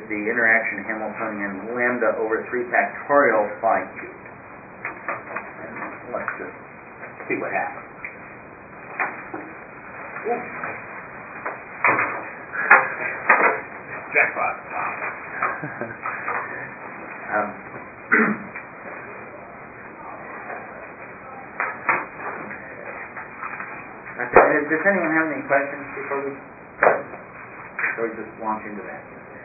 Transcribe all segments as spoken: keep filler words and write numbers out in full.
the interaction Hamiltonian lambda over three factorial phi cubed. And let's just see what happens. Ooh. Jackpot. um, okay, does anyone have any questions before we before we just launch into that?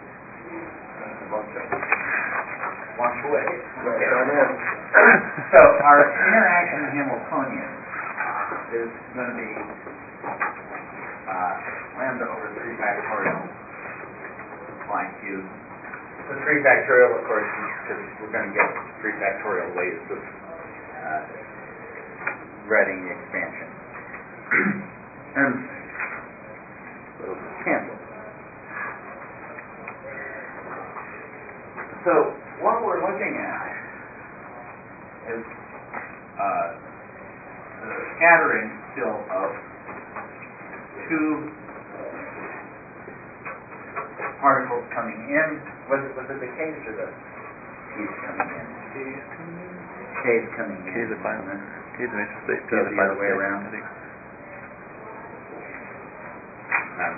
Launch away. Okay. So our interaction Hamiltonian is going to be uh, lambda over three factorial phi cubed. The three factorial, of course, because we're going to get three factorial ways of uh, writing the expansion. And so cancel. So what we're looking at is uh, the scattering still of two particles coming in. Was it, was it the K's or the P's coming in? K's coming in. K's coming in. K's the final. K's the initial state. K's the other way around. I think. Um,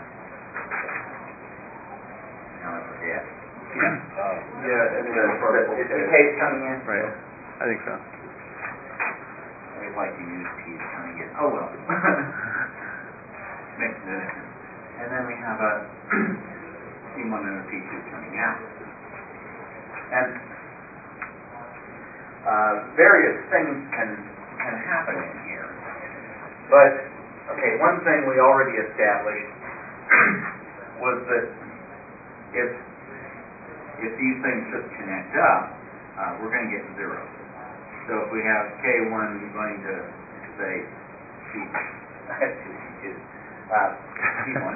now I forget. Yeah. Um, Yeah, and the particle Is the K. K's coming in? Right. I think so. I always like to use P's coming in. Oh well. Makes no difference. And then we have a P one and a P two coming out. And uh, various things can can happen in here. But okay, one thing we already established was that if if these things just connect up, uh, we're going to get zero. So if we have K one going to say P two, uh, P one,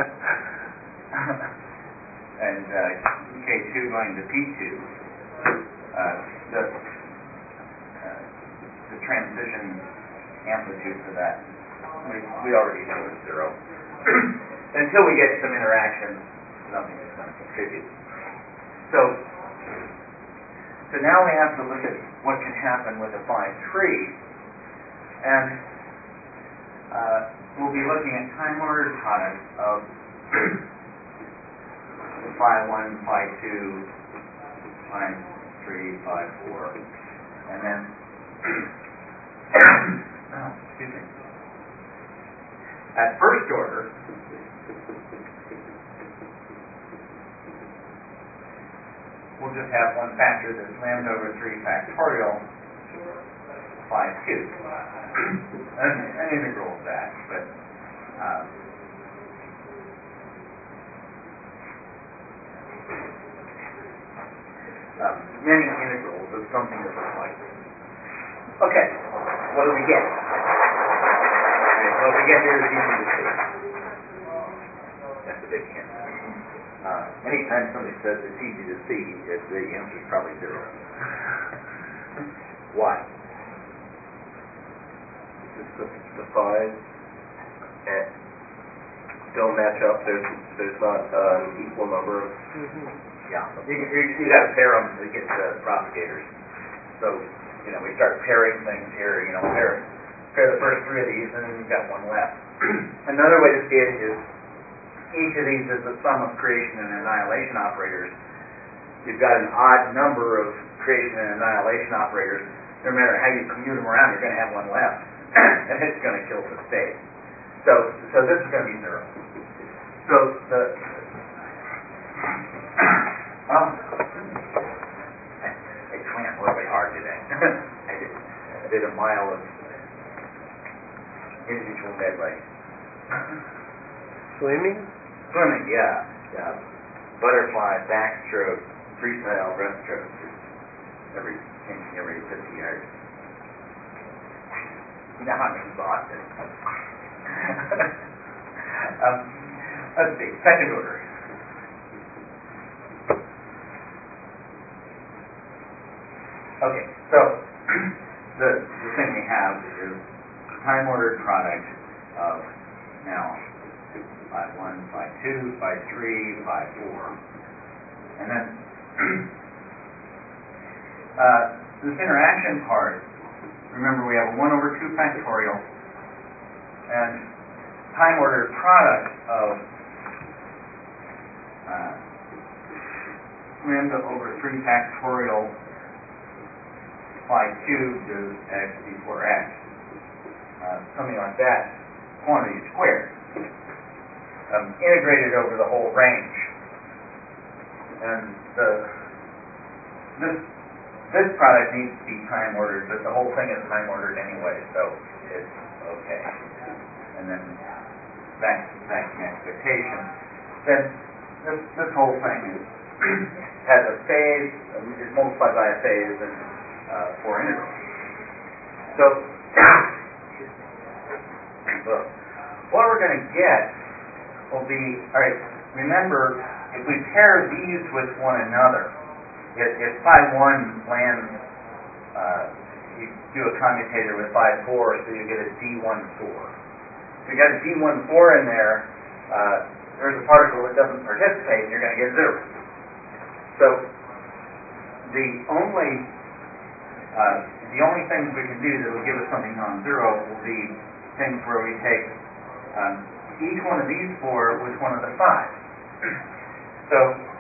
and uh, K two going to P two, uh, the uh, the transition amplitude for that we, we already know is zero. Until we get some interactions, nothing is going to contribute. So, so now we have to look at what can happen with a phi tree, and uh, we'll be looking at time-ordered products of phi one, phi two, phi three, phi four, and then oh, excuse me. At first order, we'll just have one factor that's lambda over three factorial phi cubed. an, an integral of that, but uh, um, many integrals of something that looks like this. Okay, what do we get? Okay, what we get here is easy to see. That's a big hint. Uh, anytime somebody says it's easy to see, it, the answer is probably zero. Why? Just the, the phi's and don't match up. There's there's not uh, an equal number of. Mm-hmm. Yeah, you, you, you got to pair them to get the propagators. So you know we start pairing things here. You know, pair pair the first three of these, and then you've got one left. Another way to see it is each of these is the sum of creation and annihilation operators. You've got an odd number of creation and annihilation operators. No matter how you commute them around, you're going to have one left, and it's going to kill the state. So, so this is going to be zero. So the well, I swam really hard today. I did. I did a mile of individual medley. Swimming? Swimming, yeah. Yeah. Butterfly, backstroke, freestyle, breaststroke. Every every fifty yards. Now I'm exhausted. um, let's see. Second order. Okay, so the the thing we have is time ordered product of now phi one, phi two, phi three, phi four. And then uh, this interaction part, remember we have a one over two factorial and time-ordered product of uh, lambda over three factorial phi cubed is x d four x. Uh, something like that, quantity squared, um, integrated over the whole range. And the this this product needs to be time ordered, but the whole thing is time ordered anyway, so it's okay. And then back back to expectation. Then this this whole thing is has a phase, is multiplied by a phase and uh, four integrals. So So what we're going to get will be, all right, remember, if we pair these with one another, if, if phi one lands, uh, you do a commutator with phi four, so you get a d one four. If you got a d one four in there, uh, there's a particle that doesn't participate, and you're going to get zero. So the only uh, the only things we can do that will give us something non-zero will be things where we take um, each one of these four with one of the five. So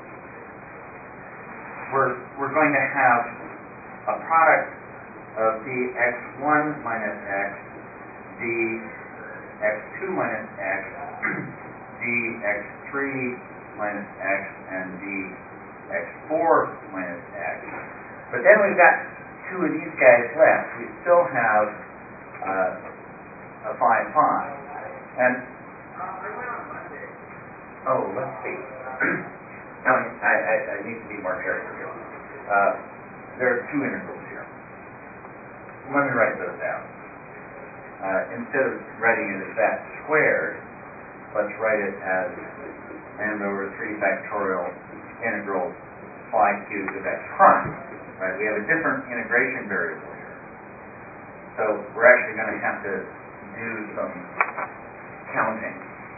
we're we're going to have a product of d x one minus x, d x two minus x, d x three minus x, and d x four minus x. But then we've got two of these guys left. We still have uh, a phi phi. And, oh, let's see. now, I, I, I need to be more careful here. Uh, there are two integrals here. Let me write those down. Uh, instead of writing it as that squared, let's write it as lambda over three factorial integral phi cubed of x prime. Right? We have a different integration variable here. So we're actually going to have to do some counting.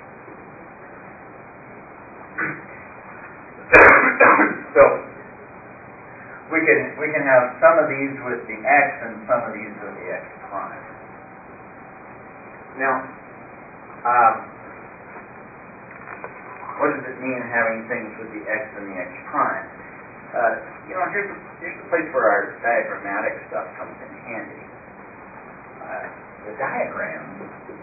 So we can we can have some of these with the x and some of these with the x prime. Now, um, what does it mean having things with the x and the x prime? Uh, you know, here's the, here's the place where our diagrammatic stuff comes in handy. Uh, the diagrams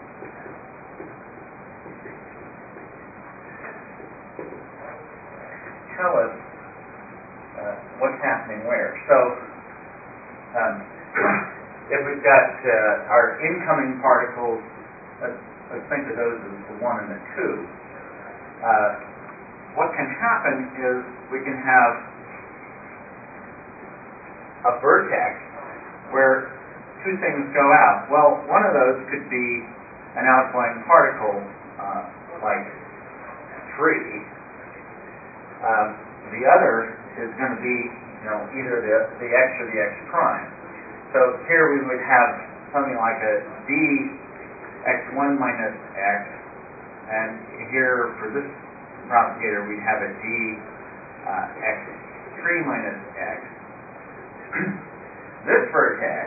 tell us uh, what's happening where. So, um, if we've got uh, our incoming particles, let's, let's think of those as the one and the two. Uh, what can happen is we can have a vertex where two things go out. Well, one of those could be an outgoing particle, uh, like three. Um, the other is going to be, you know, either the, the x or the x prime. So here we would have something like a d x one minus x, and here for this propagator we'd have a d uh, x three minus x. This vertex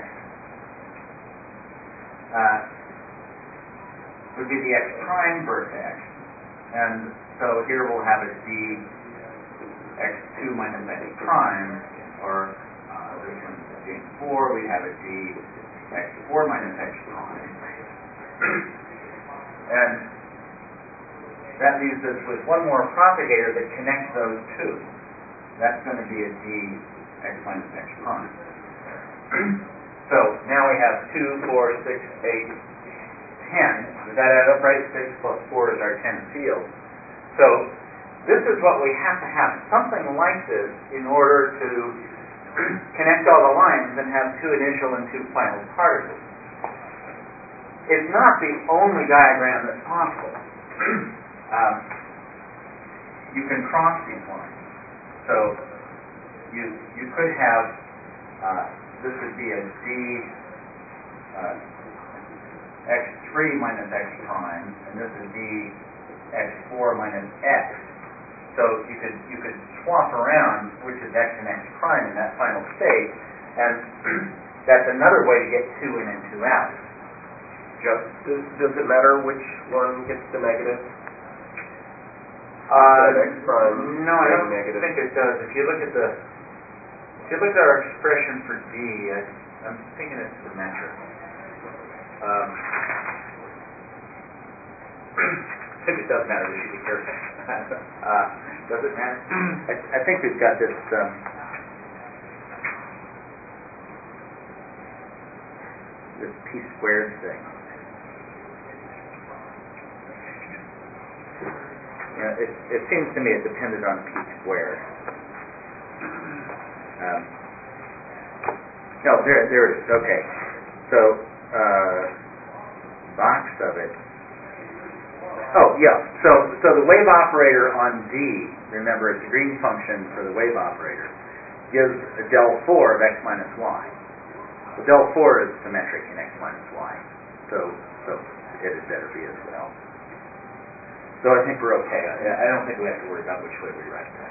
uh, would be the x prime vertex, and so here we'll have a d x two minus x prime, or uh, this one being four, we have a d x four minus x prime. And that leaves us with one more propagator that connects those two. That's going to be a d x minus x prime. So now we have two, four, six, eight, ten. Does that add up right? six plus four is our tenth field. So this is what we have to have, something like this in order to connect all the lines and have two initial and two final particles. It's not the only diagram that's possible. um, you can cross these lines. So you you could have, uh, this would be a d uh, x three minus x prime, and this would be x four minus x. So you could you could swap around which is x and x prime in that final state, and that's another way to get two in and two out. Joe? Does, does it matter which one gets the negative? Uh, X prime no, I don't negative. think it does. If you look at the if you look at our expression for D, I, I'm thinking it's symmetric. Um, if it does matter, we should be careful. uh, does it matter? I, I think we've got this. Um, this p squared thing. Yeah, it, it seems to me it depended on p squared. Um, no, there, there it is. Okay, so uh, box of it. Oh, yeah. So, so the wave operator on D, remember it's a Green function for the wave operator, gives a del four of x minus y. The del four is symmetric in x minus y, so so it had better be as well. So I think we're okay. I, I don't think we have to worry about which way we write that.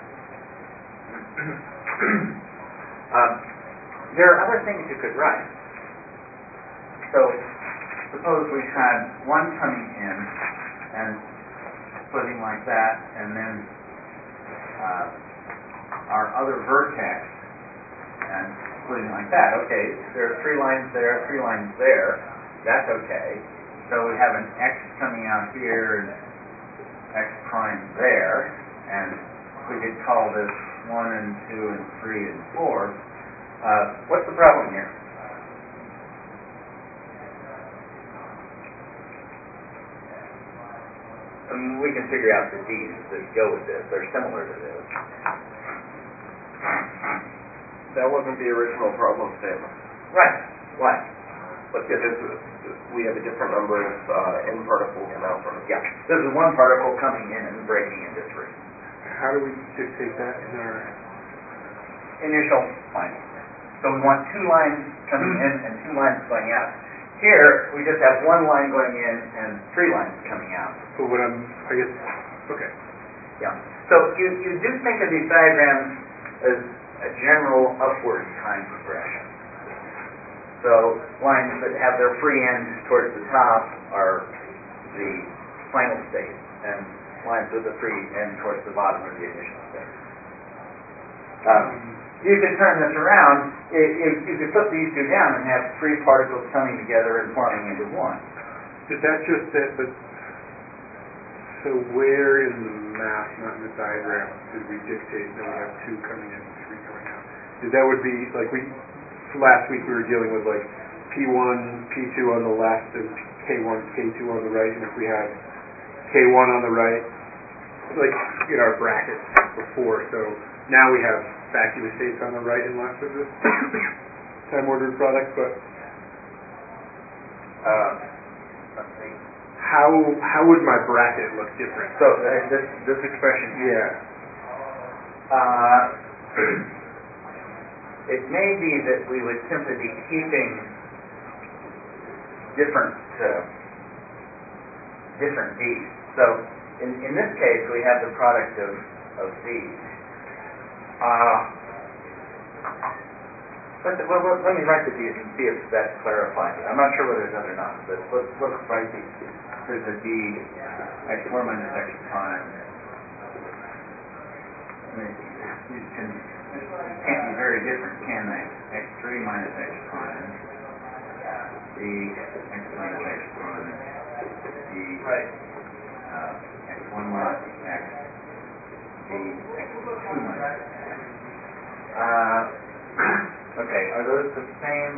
um, there are other things you could write. So suppose we had one coming in and splitting like that, and then uh, our other vertex and splitting like that. Okay, there are three lines there, three lines there. That's okay. So we have an x coming out here and x prime there, and we could call this one and two and three and four. Uh, what's the problem here? I mean, we can figure out the d's that go with this. They're similar to this. That wasn't the original problem statement. Right. Why? What's this? Because we have a different number of uh, in particles and out particles. Yeah. This is one particle coming in and breaking into three. How do we dictate that in our Initial line. So we want two lines coming in and two lines going out. Here, we just have one line going in and three lines coming out. But what I'm, I guess, okay. Yeah. So you, you do think of these diagrams as a general upward time progression. So lines that have their free end towards the top are the final state, and lines with the free end towards the bottom are the initial state. Um, you could turn this around. It, it, you could put these two down and have three particles coming together and forming into one. Is that just that, but, so where in the math, not in the diagram, did we dictate that we have two coming in and three coming out? Is that would be, like we, last week we were dealing with like P one, P two on the left and K one, K two on the right, and if we had K one on the right, like in our bracket before, so now we have vacuum states on the right and left of this time ordered product, but Uh, let's see. how how would my bracket look different? So uh, this this expression here. Yeah. Uh, it may be that we would simply be keeping different uh, different D's. So in in this case, we have the product of of D's. Uh, let, well, let, let me write the D's and see if that clarifies it. I'm not sure whether it does or not, but let's let's write these. There's a D x four minus x prime. I mean, these can can't be very different, can they? x three minus x prime. D x minus x prime. D Right. uh, x one minus x. D x two minus x. Uh, okay, are those the same?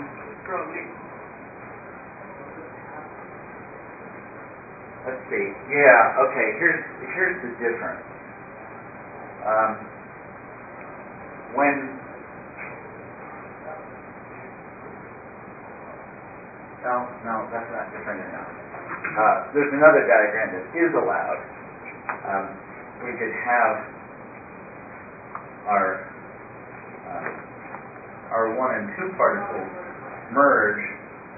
Let's see. Yeah. Okay. Here's here's the difference. Um, when no, no, that's not different enough. Uh, there's another diagram that is allowed. Um, we could have our uh, our one and two particles merge,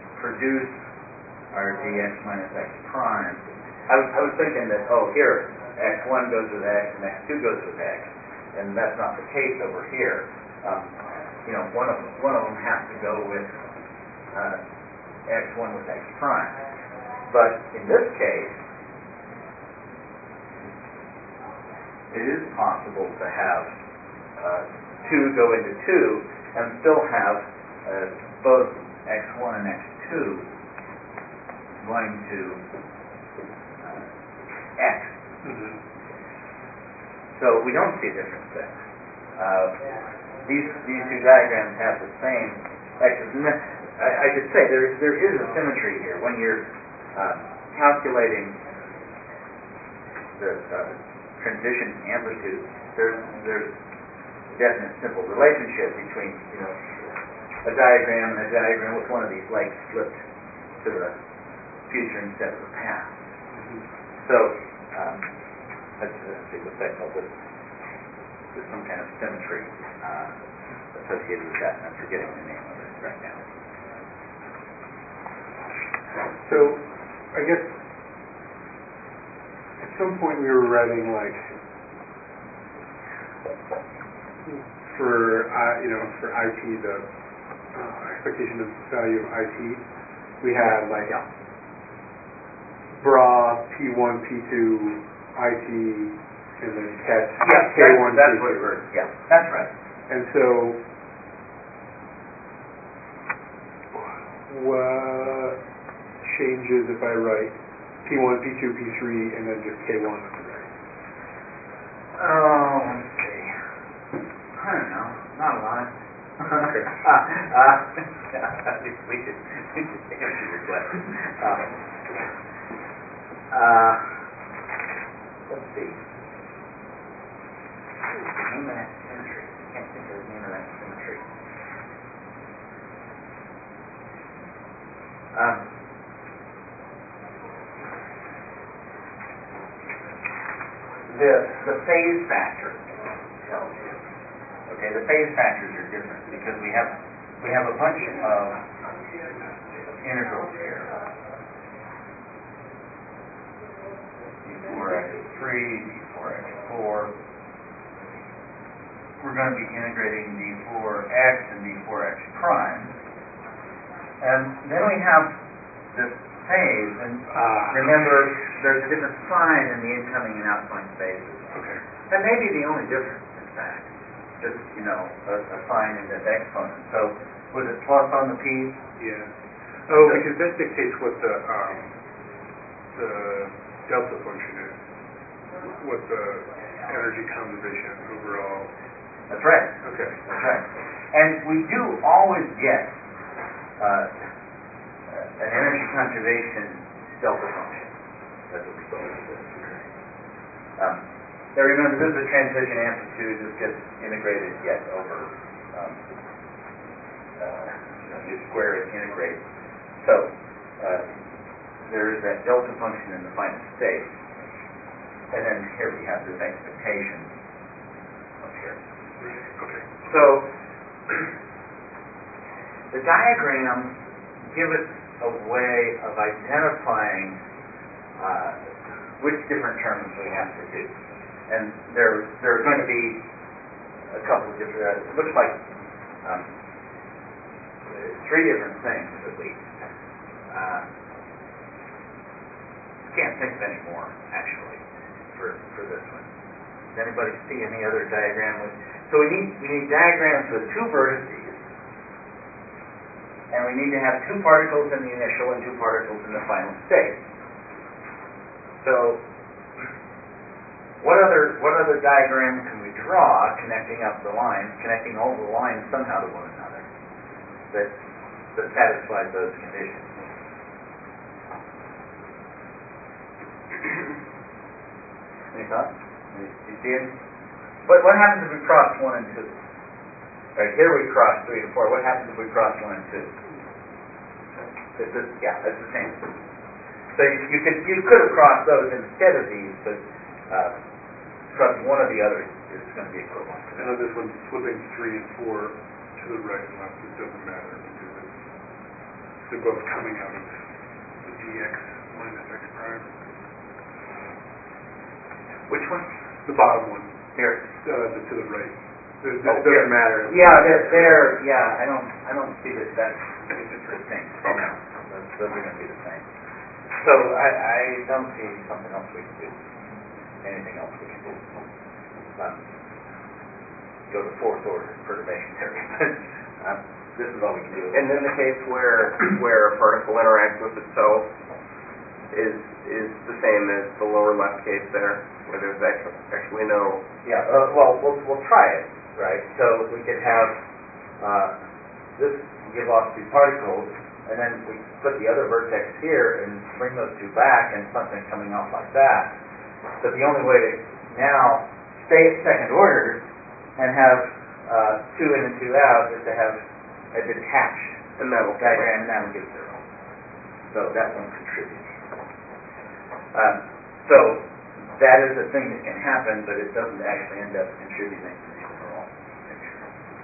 produce our dx minus x prime. I was, I was thinking that, oh, here, X one goes with X and X two goes with X, and that's not the case over here. Um, you know, one of one of them has to go with uh, X one with X prime. But in this case, it is possible to have uh, two go into two and still have uh, both X one and X two going to uh, X. Mm-hmm. So we don't see a difference there. Uh, these these two diagrams have the same X's. And I, I should say there there is a symmetry here when you're uh, calculating the uh, transition amplitude. There's there's a definite simple relationship between you know a diagram and a diagram with one of these legs flipped to the future instead of the past. Mm-hmm. So um, let's, let's see what's that called. There's, there's some kind of symmetry uh, associated with that, and I'm forgetting the name of it right now. So, I guess at some point we were writing like for uh, you know for I T the uh, expectation of value of I T, we had like yeah. bra P one P two I T and then cat Yeah, K one that's, that's K two. what we're, yeah, that's right. And so, what changes if I write P one, P two, P three, and then just K one on the right? Oh, let's see. I don't know. Not a lot. Okay. uh, uh, we should we should answer your question. Um, uh, let's see. What was the name of that symmetry? I can't think of the name of that symmetry. Um, the the phase factor tells you. Okay, the phase factors are different because we have we have a bunch of integrals here. d four x three, d four x four. We're going to be integrating d four x and d four x prime. And then we have this phase, and Ah. remember, there's a different sign in the incoming and outgoing phases. Okay. That may be the only difference, in fact. Just, you know, a, a sign in this exponent. So, was it plus on the P's? Yeah. Oh, because that dictates what the um, the delta function is, what the energy conservation overall. That's right. Okay. That's right. And we do always get uh, an energy conservation delta function as a result of this. Okay. Um, now remember, this is a transition amplitude. This gets integrated yet over. Um, uh, you know, you square and integrate. So uh, there is that delta function in the final state, and then here we have this expectation up here. Okay. So the diagrams give us a way of identifying uh, which different terms we have to do. And there, there are going to be a couple of different, uh, it looks like um, three different things at least. Uh, can't think of any more, actually, for, for this one. Does anybody see any other diagram with, so we need, we need diagrams with two vertices, and we need to have two particles in the initial and two particles in the final state. So, what other what other diagram can we draw connecting up the lines, connecting all the lines somehow to one another that that satisfies those conditions? Any thoughts? You you see it? What what happens if we cross one and two? Right here we cross three and four. What happens if we cross one and two? It's a, yeah, it's the same. So you, you could you could have crossed those instead of these, but uh, crossing one or the other is going to be equivalent. And on this one, flipping three and four to the right and left, it doesn't matter because it's, they're both coming out of the dx minus x prime. Which one? The bottom one, Here. uh, the, to the right. It, it Oh, doesn't here. matter. Yeah, they're, they're, yeah, I don't, I don't see that that's distinct. No, those, those are gonna be the same. So I, I don't see something else we can do, anything else we can do. Um, Go to fourth order perturbation theory, but, um, this is all we can do. And in the case where where a particle interacts with itself is is the same as the lower left case there, where there's actually, actually no... Yeah, uh, well, we'll, we'll try it, right? So we could have, uh, this give off two particles, and then we put the other vertex here and bring those two back and something coming out like that. But the only way to now stay at second order and have uh, two in and two out is to have a detached And that'll... diagram, and that will give zero. So that won't contribute. Um, so that is a thing that can happen, but it doesn't actually end up contributing to the overall picture.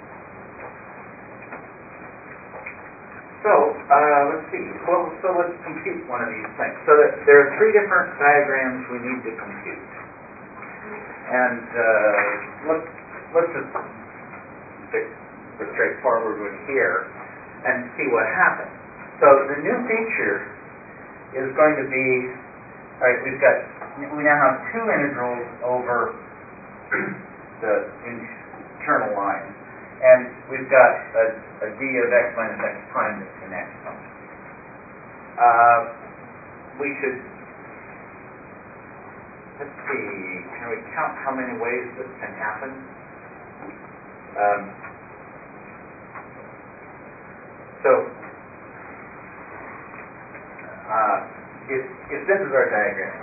So uh, let's see. Well, so let's compute one of these things. So that there are three different diagrams we need to compute, and uh, let's let's just stick the straightforward one here and see what happens. So the new feature is going to be, all right, we've got, we now have two integrals over the internal line, and we've got a, a d of x minus x prime that connects them. Uh, we should, let's see, can we count how many ways this can happen? Um, so, uh, if, if this is our diagram,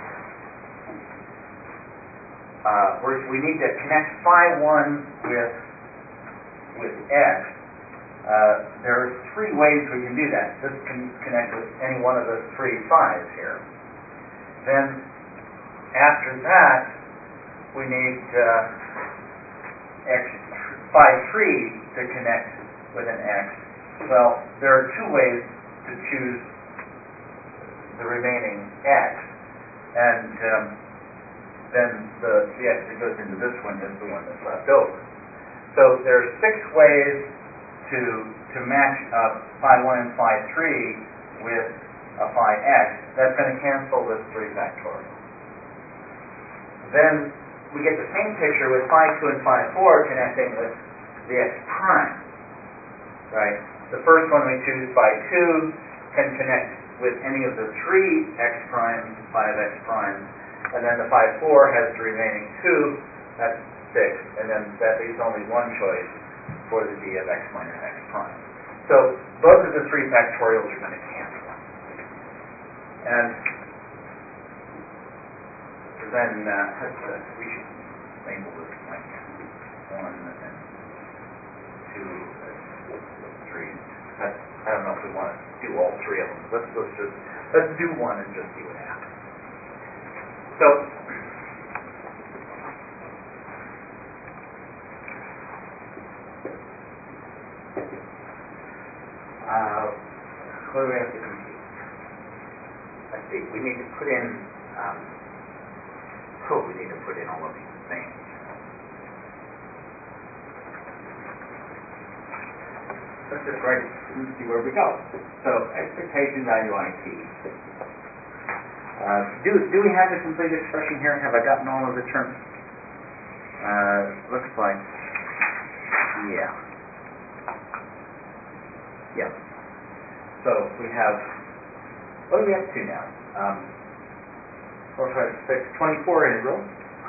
uh, we're, we need to connect phi one with with x. Uh, there are three ways we can do that. This can connect with any one of the three phi's here. Then, after that, we need uh, x phi three to connect with an x. Well, there are two ways to choose the remaining x, and um, then the, the x that goes into this one is the one that's left over. So there are six ways to to match up phi one and phi three with a phi x. That's going to cancel this three factorial. Then we get the same picture with phi two and phi four connecting with the x prime, right? The first one we choose, phi two, can connect with any of the three x primes, phi of x primes, and then the phi four has the remaining two, that's six, and then that leaves only one choice for the d of x minus x prime. So both of the three factorials are going to cancel. And then uh, uh, we should label this like one and two and three. That's, I don't know if we want to do all three of them. Let's let's just let's do one and just see what happens. So uh, what do we have to compute? Let's see. We need to put in. Um, oh, we need to put in all of these things. Let's just write and see where we go. So expectation value I T. Uh, do do we have the complete expression here? Have I gotten all of the terms? Uh, looks like, yeah. Yeah. So we have, what are we up to now? Um, four, five, six, twenty-four integrals.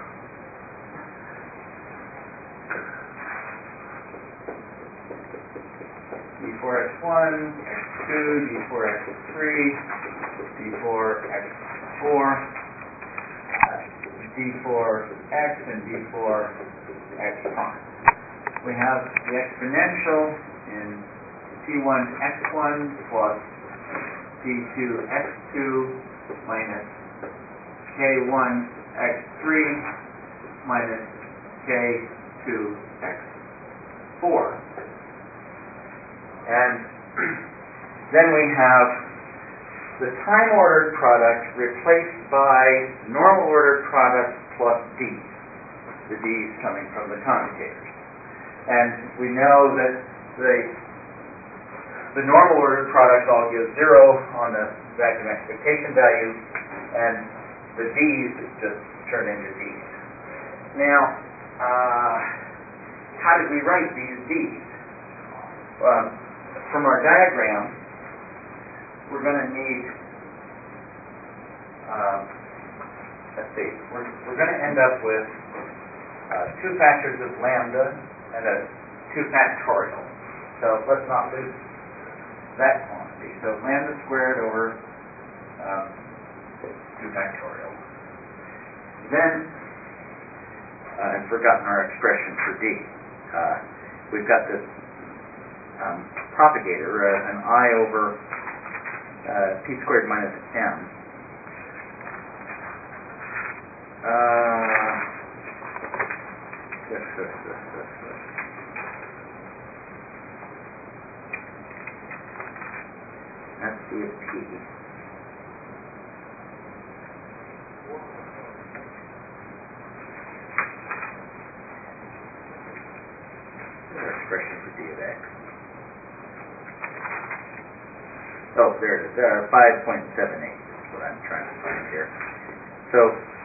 d four x one, x two, d four x three, d four x four, d four x, and d four x prime. We have the exponential in t one x one plus t two x two minus k one x three minus k two x four. And then we have the time-ordered product replaced by normal-ordered product plus d's, the d's coming from the commutators. And we know that the the normal ordered products all give zero on the vacuum expectation value, and the d's just turn into d's. Now, uh, how did we write these d's? Um, from our diagram, we're going to need, uh, let's see, we're, we're going to end up with uh, two factors of lambda and a two factorial. So let's not lose that quantity. So lambda squared over um, two factorial. Then, uh, I've forgotten our expression for d. Uh, we've got this um, propagator, uh, an I over uh, p squared minus m. Uh, this, this, this, this, this. That's d of p. Our expression for d of x. Oh, there it is. There, five point seven eight is what I'm trying to find here. So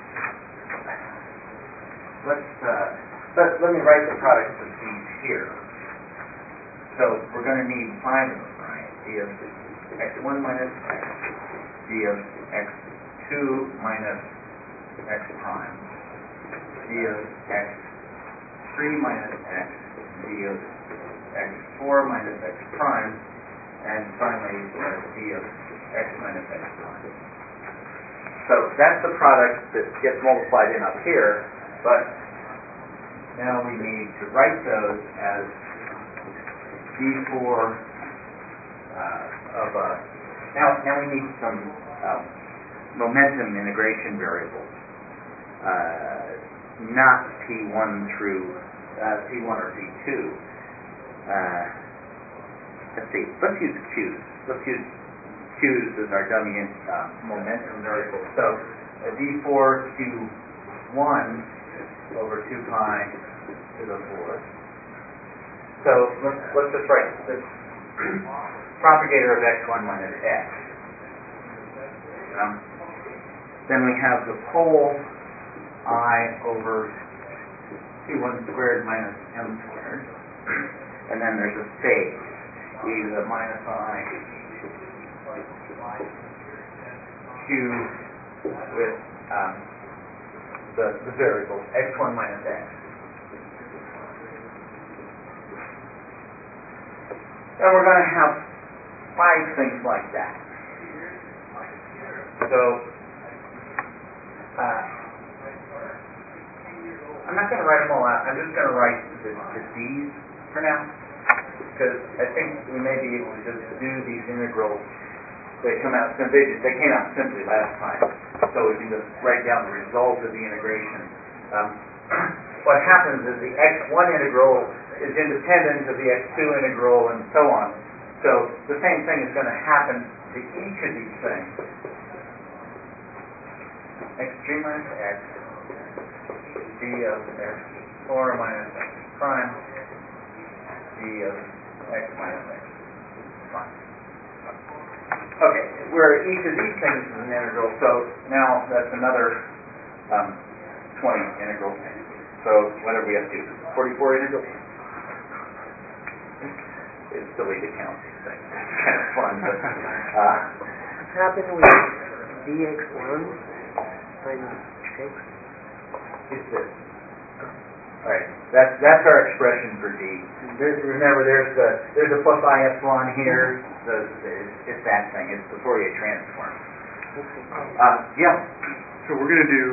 let's uh, let, let me write the product of these here. So we're going to need five of them, right? D of x one minus x, d of x two minus x prime, d of x three minus x, d of x four minus x prime, and finally uh, d of x minus x prime. So that's the product that gets multiplied in up here, but now we need to write those as d four uh, of uh, now now we need some um, momentum integration variables, uh, not p one through uh, p one or p two. Uh, let's see. Let's use q's. Let's use q's as our dummy uh, momentum variable. So uh, d four q one over two pi to the fourth. So let's, let's just write this propagator of x one minus x. Um, then we have the pole I over p one squared minus m squared. And then there's a phase, e to the minus I q with um, the, the variables x one minus x. And we're going to have five things like that. So, uh, I'm not going to write them all out. I'm just going to write the, the d's for now, because I think we may be able to just do these integrals. They come out simply. They came out simply last time, so we can just write down the result of the integration. Um, what happens is the x one integral is independent of the x two integral and so on. So the same thing is going to happen to each of these things. x three minus x, d of x four minus x prime, d of x minus x prime. Okay, where each of these things is an integral, so now that's another um, twenty integrals. So what do we have to do? forty-four integrals? It's silly to count these things. It's kind of fun, but uh, what's happened with d x one times x? It's this. All right, that's that's our expression for d. There's, remember, there's the there's a plus I epsilon here. The, it's, it's that thing. It's the Fourier transform. Uh, yeah. So we're going to do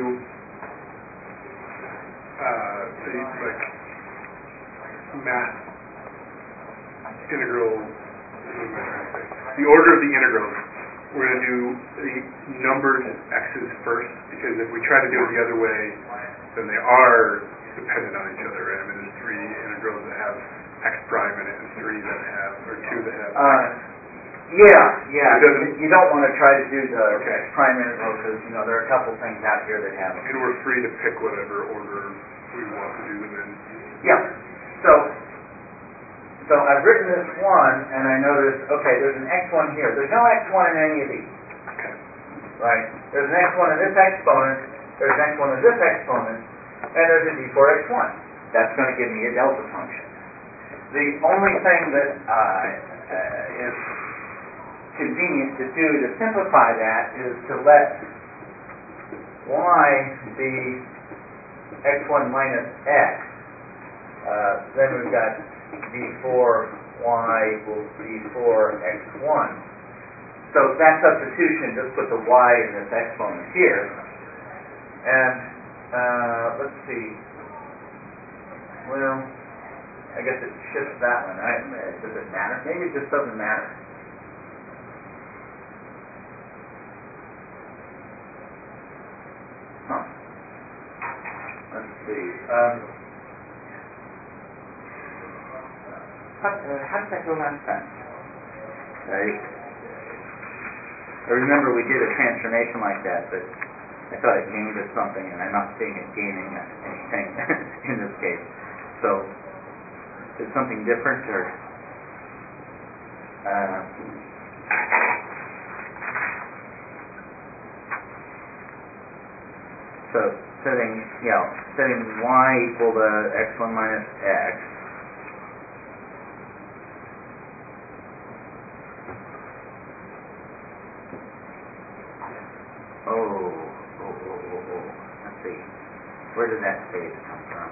uh, say like math integral. What am I trying to say? The order of the integrals. We're going to do the numbered x's first, because if we try to do it the other way, then they are dependent on each other, right? I mean, there's three integrals that have x prime in it, and three that have, or two that have. Uh, Yeah, yeah. It doesn't- You don't want to try to do the Okay. prime integral because, you know, there are a couple things out here that have them. And we're free to pick whatever order we want to do them in. Yeah. So, so I've written this one, and I notice, okay, there's an x one here. There's no x one in any of these, Okay. right? There's an x one in this exponent, there's an x one in this exponent, and there's a d four x one. That's going to give me a delta function. The only thing that uh, uh, is convenient to do to simplify that is to let y be x one minus x. Uh, then we've got d four y equals d four x one. So that substitution, just put the y in this exponent here. And uh, let's see. Well, I guess it shifts that one. I, does it matter? Maybe it just doesn't matter. Huh. Let's see. Um, how, uh, how did that go last time? I, I remember we did a transformation like that, but I thought it gained us something, and I'm not seeing it gaining us anything in this case. So, is something different, or? Uh, So setting, you know, setting y equal to x one minus x. Oh, oh, oh, oh, oh. Let's see. Where did that space come from?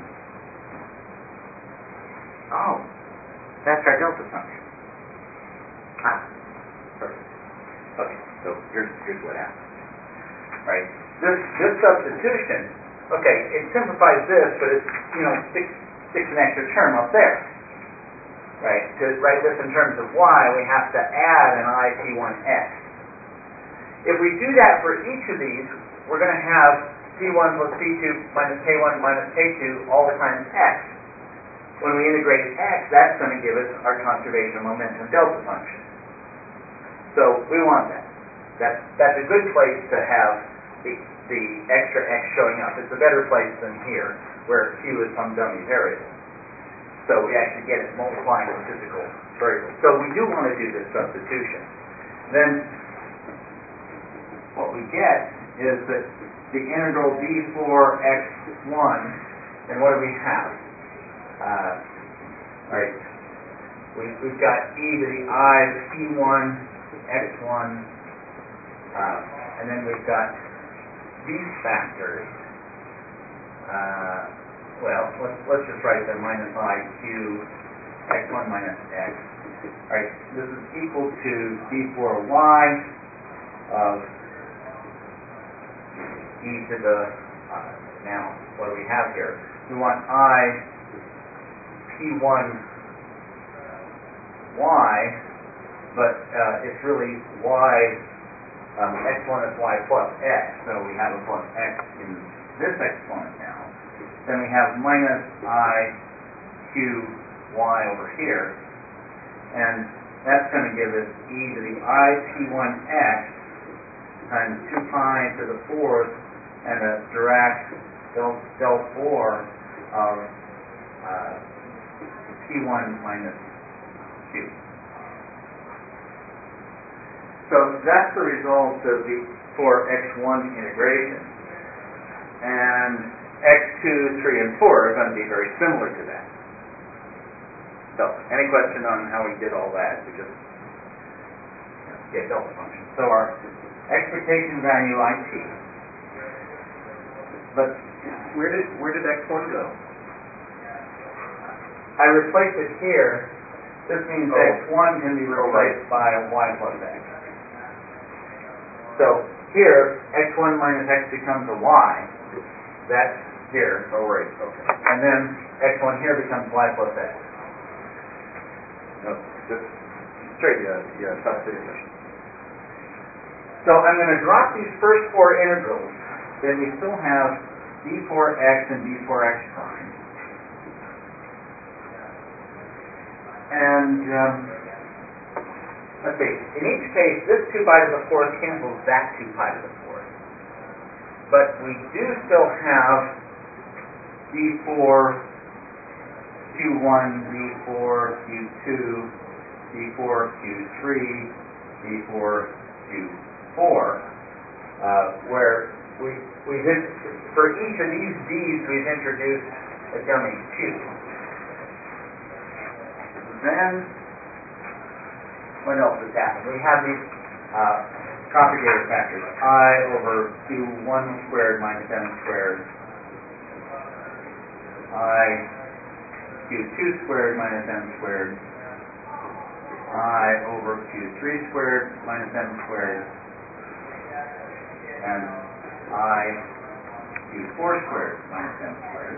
Oh, that's our delta function. Ah, perfect. Okay, so here's here's what happened. Right. This this substitution, okay, it simplifies this, but it's, you know, sticks, sticks an extra term up there. Right? To write this in terms of y, we have to add an I P one x. If we do that for each of these, we're going to have P one plus P two minus K one minus K two all the times x. When we integrate x, that's going to give us our conservation of momentum delta function. So we want that. That's, that's a good place to have the, the extra x showing up. It's a better place than here, where q is some dummy variable. So we actually get it multiplying the physical variable. So we do want to do this substitution. Then what we get is that the integral d four x one, and what do we have? Uh, right. We, we've got e to the I p one x one, uh, and then we've got these factors. Uh, well, let's let's just write the minus I q x one minus x. All right, this is equal to d four y of e to the, uh, now, what do we have here? We want I p one y, but uh, it's really y, um, x one is y plus x, so we have a plus x in this exponent now. Then we have minus I q y over here, and that's going to give us e to the I p one x times two pi to the fourth and a Dirac del, del four of uh, p one minus q. So that's the result of the for x one integration. And x two, three, and four are going to be very similar to that. So, any question on how we did all that? We just you know, get delta function. So our expectation value I T. But Where did where did x one go? I replace it here. This means Oh. x one can be Oh, right. replaced by y plus x. So here, x one minus x becomes a y. That's here. Oh, right. Okay. And then x one here becomes y plus x. No, just straight. Yeah, yeah. Substitution. So I'm going to drop these first four integrals. Then we still have d four x and d four x prime. And um, let's see, in each case, this two pi to the fourth cancels that two pi to the fourth. But we do still have d four q one, d four q two, d four q three, d four q four, uh, where we, we've, in, for each of these d's, we've introduced a dummy q. Then, what else has happened? We have these uh, propagator factors, I over q one squared minus m squared, I q two squared minus m squared, I over q three squared minus m squared, and I q four squared minus m squared.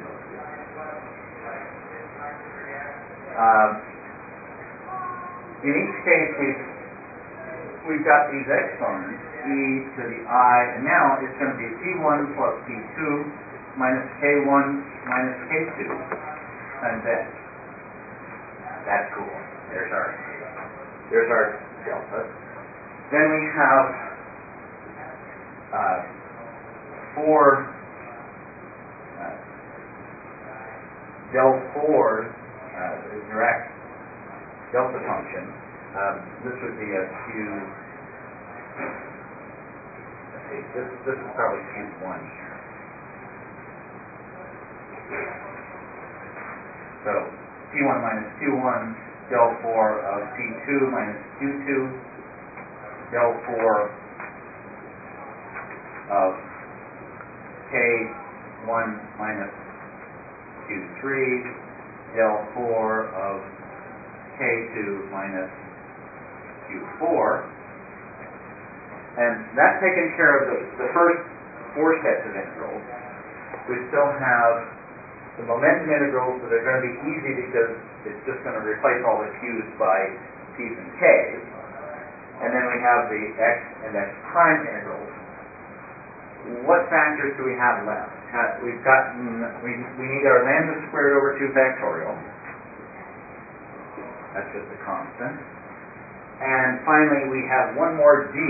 Uh, in each case, we've, we've got these exponents, e to the I, and now it's going to be p one plus p two minus k one minus k two times x. That's cool. There's our, there's our delta. Then we have uh, four uh, del four uh, direct delta function. Um, this would be a q. Let's see. This this is probably q one here. So p one minus q one del four of p two minus q two del four of k one minus q three del four of k two minus q four, and that's taken care of the, the first four sets of integrals. We still have the momentum integrals that are going to be easy because it's just going to replace all the q's by p's and k's, and then we have the x and x prime integrals. What factors do we have left? We've gotten, we, we need our lambda squared over two factorial. That's just a constant. And finally, we have one more d,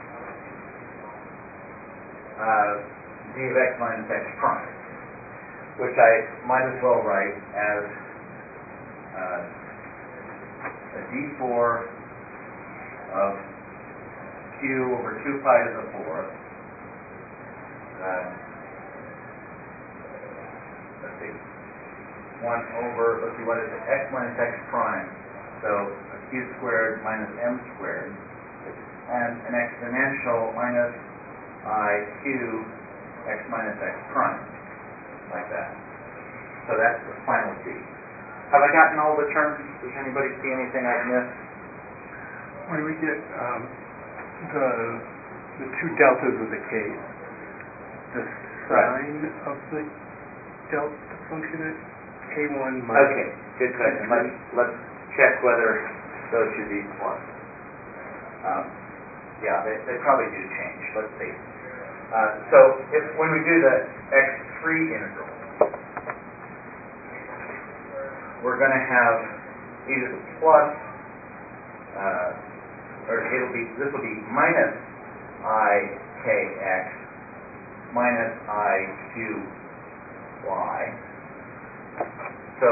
uh, d of x minus x prime, which I might as well write as uh, a d four of q over two pi to the fourth. Uh, let's see, one over, let's see, what is it, x minus x prime, so a q squared minus m squared, and an exponential minus I q x minus x prime, like that. So that's the final d. Have I gotten all the terms? Does anybody see anything I've missed? When we get um, the the two deltas of the case, the sign right. of the delta function is k one minus. Okay, good question. Let's let's check whether those should be plus. Um, yeah, they, they probably do change. Let's see. Uh, so if when we do the x three integral, we're going to have either the plus, uh, or it'll be this will be minus I k x minus I q y. So,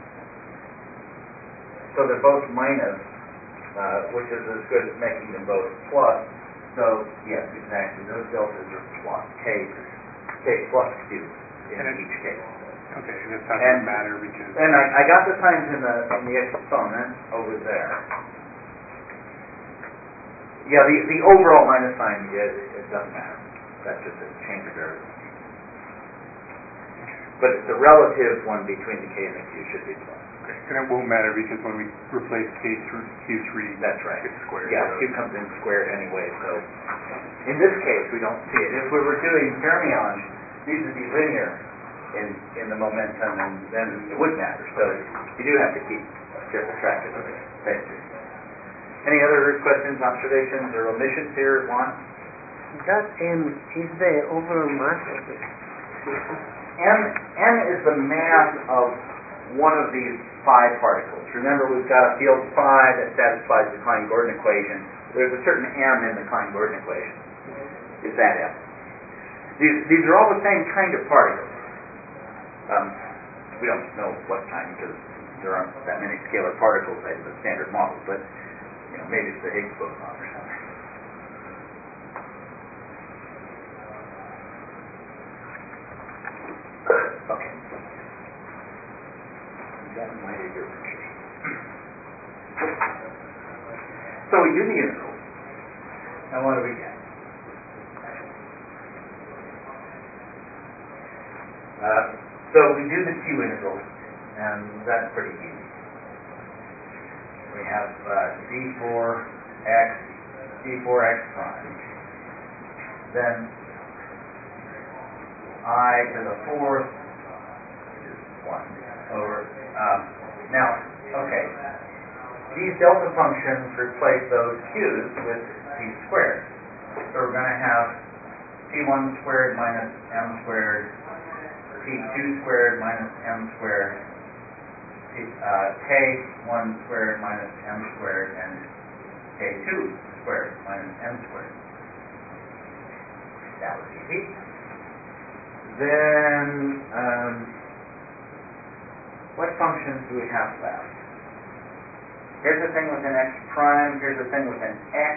so they're both minus, uh, which is as good as making them both plus. So, yes, exactly. Those deltas are plus. K, K plus Q in and each case. Okay, and it's not going to matter because... And I, I got the signs in the in the exponent over there. Yeah, the, the overall minus sign, it, it doesn't matter. That's just a change of variable. But the relative one between the K and the Q should be plus. Okay, and it won't matter because when we replace K through Q three, that's right. It's squared. Yeah, Q comes in squared anyway, so in this case we don't see it. If we were doing fermions, these would be linear in, in the momentum, and then it would matter. So you do have to keep careful track of those factors. Any other questions, observations, or omissions here, Juan? That M is the overall mass of the system? M, M is the mass of one of these phi particles. Remember, we've got a field phi that satisfies the Klein-Gordon equation. There's a certain m in the Klein-Gordon equation. Is that m? These, these are all the same kind of particles. Um, we don't know what kind because there aren't that many scalar particles in the standard model, but you know, maybe it's the Higgs boson or something. Okay. That might be your picture. So we do the integral, and what do we get? Uh, so we do the Q integral, and that's pretty easy. We have uh, d four x, d four x prime, then I to the fourth, which is one, over, um, now, okay, these delta functions replace those q's with t squared. So we're going to have t one squared minus m squared, t two squared minus m squared, t, uh, k one squared minus m squared, and k two squared minus m squared. That was easy. Then, um, what functions do we have left? Here's the thing with an x prime, here's the thing with an x,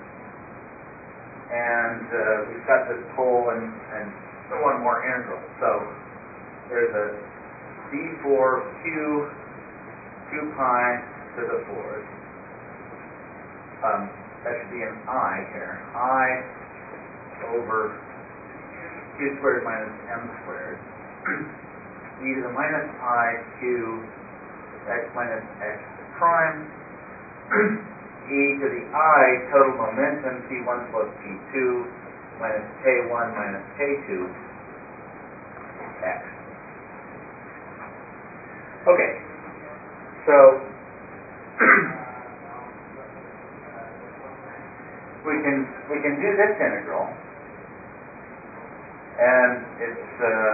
and uh, we've got this pole and, and one more integral. So there's a d four q, q pi to the fourth. Um, that should be an I here. I over q squared minus m squared. E to the minus I q x minus x prime. E to the I total momentum t one plus t two minus k one minus k two x. Okay, so we can we can do this integral, and it's uh,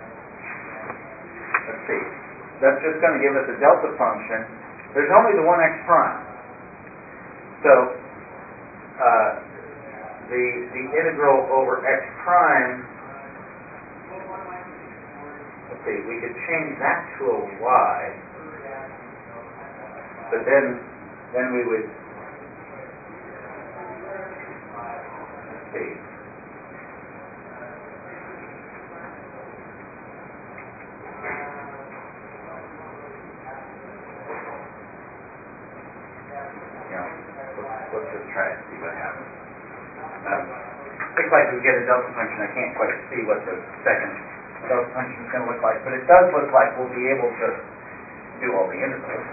let's see, that's just going to give us a delta function. There's only the one x prime, so uh, the the integral over x prime. Let's see, we could change that to a y, but then then we would, let's see, yeah, let's, let's just try it and see what happens. Um, looks like we get a delta function. I can't quite see what the second delta function is going to look like, but it does look like we'll be able to do all the integrals.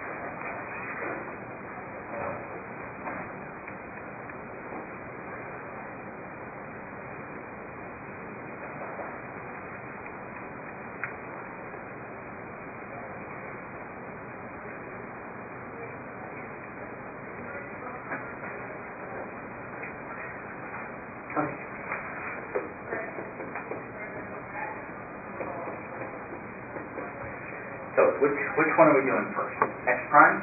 So which which one are we doing first? X prime?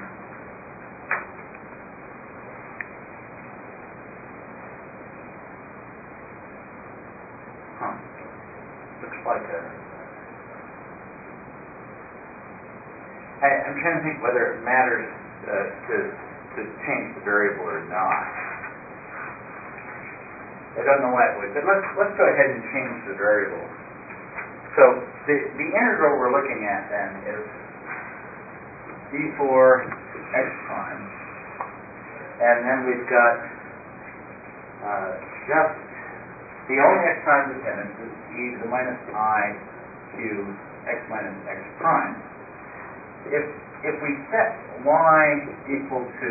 Huh. Looks like a... I, I'm trying to think whether it matters uh, to to change the variable or not. I don't know why it would, but let's let's go ahead and change the variable. So the the integral we're looking at then is d four x prime, and then we've got uh, just the only x prime dependence is e to the minus I q x minus x prime. If if we set y equal to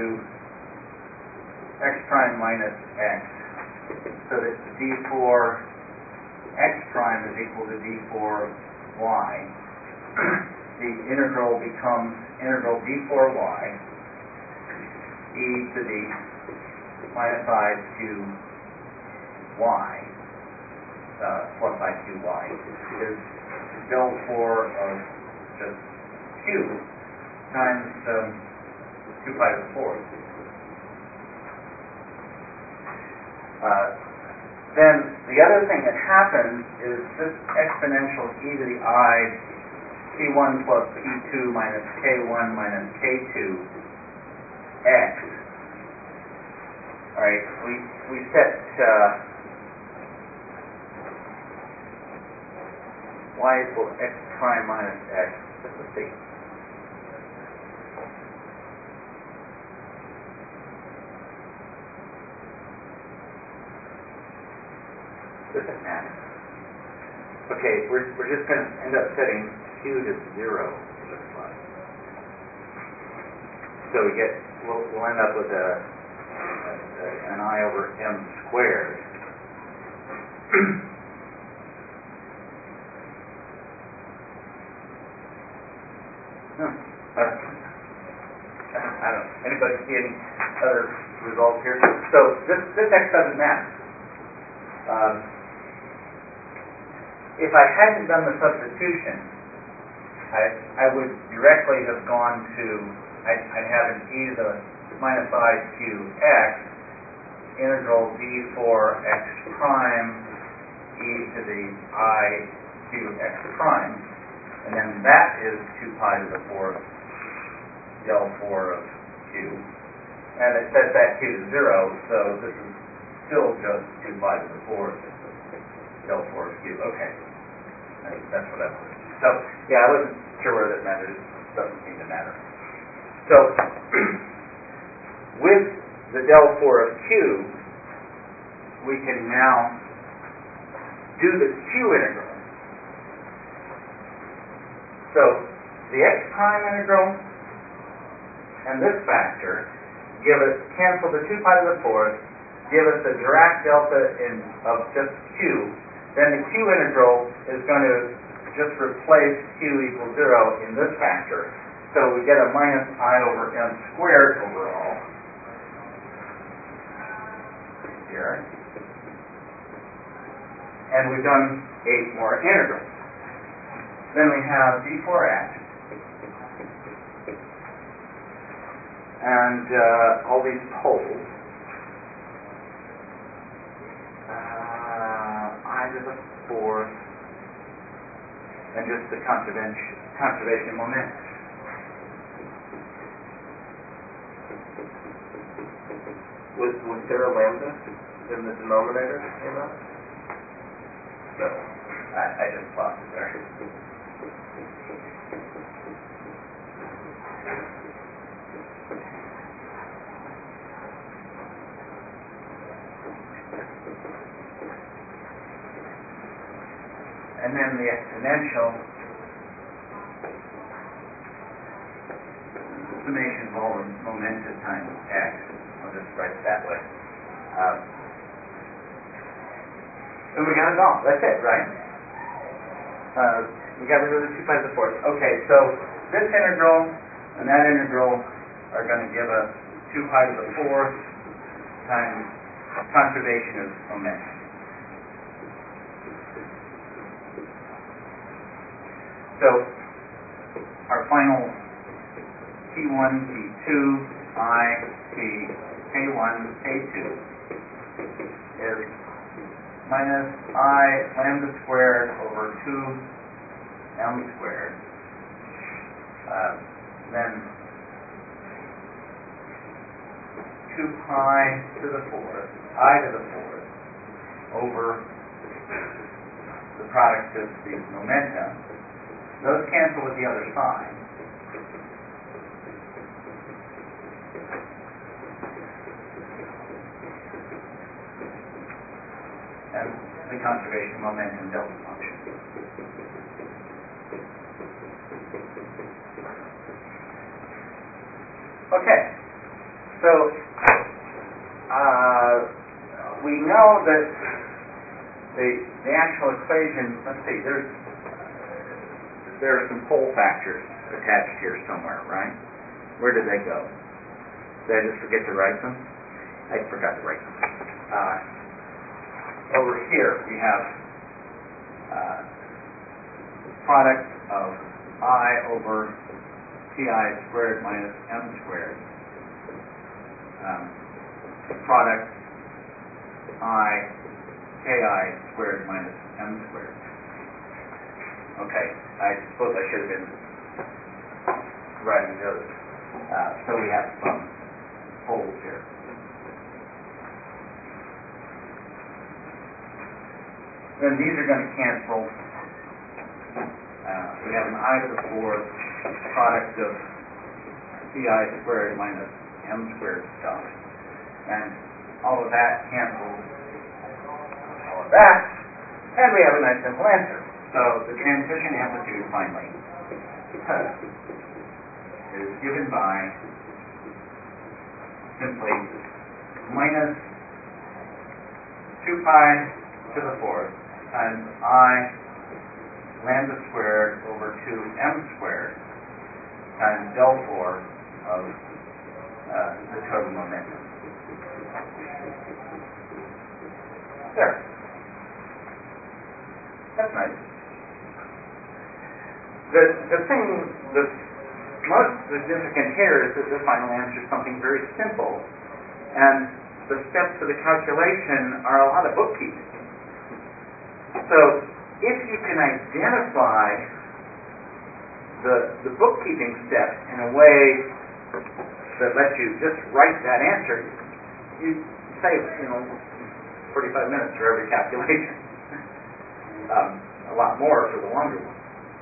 x prime minus x, so that d four x prime is equal to d four y, the integral becomes integral d four y e to the minus I q y uh, plus I q y is del four of just q times um, two pi to the fourth. Uh, then the other thing that happens is this exponential e to the I p one plus p two minus k one minus k two x. All right, we we set uh, y equals x prime minus x. Let's see. Doesn't matter. Okay, we're we're just going to end up setting q to zero. It looks like. So we get we'll, we'll end up with a, a, a an I over m squared. hmm. uh, I don't know. Anybody see any other results here? So this this x doesn't matter. Um, if I hadn't done the substitution, I I would directly have gone to I'd, I'd have an e to the minus I q x integral d four x prime e to the I q x prime, and then that is two pi to the fourth del four of q, and it sets that q to zero, so this is still just two pi to the fourth del four of q. Okay, that's, that's what I was. So yeah, I wasn't sure whether that mattered. It doesn't seem to matter. So with the del four of q, we can now do the q integral. So the x prime integral and this factor give us cancel the two pi to the fourth, give us the Dirac delta in of just q. Then the q integral is going to just replace q equals zero in this factor. So we get a minus I over m squared overall here. And we've done eight more integrals. Then we have d four x. And uh, all these poles. Uh, I to the fourth. And just the conservation, conservation moment. Was, was there a lambda in the denominator that came out? No. I, I just lost it there. And then the exponential summation of all the momenta times x. I'll just write it that way. Um, and we got it all. That's it, right? Uh, we got rid of the two pi to the fourth. Okay, so this integral and that integral are going to give us two pi to the fourth times conservation of momentum. So our final P one, P two, I, P, K one, K two is minus I lambda squared over two m squared. Uh, then two pi to the fourth, I to the fourth, over the product of these momenta. Those cancel with the other sign. And the conservation momentum delta function. Okay, so uh, we know that the the actual equation. Let's see. There's there are some pole factors attached here somewhere, right? Where did they go? Did I just forget to write them? I forgot to write them. Uh, over here we have uh, product of I over pi squared minus m squared. Um, product I ki squared minus m squared. Okay, I suppose I should have been writing those. Uh, so we have some holes here. Then these are going to cancel. Uh, we have an I to the fourth product of pi squared minus m squared stuff. And all of that cancels all of that. And we have a nice simple answer. So the transition amplitude, finally, is given by simply minus two pi to the fourth times I lambda squared over two m squared times del four of uh, the total momentum. There. That's nice. The, the thing that's most significant here is that the final answer is something very simple, and the steps of the calculation are a lot of bookkeeping. So if you can identify the, the bookkeeping steps in a way that lets you just write that answer, you save, you know, forty-five minutes for every calculation. um, a lot more for the longer one.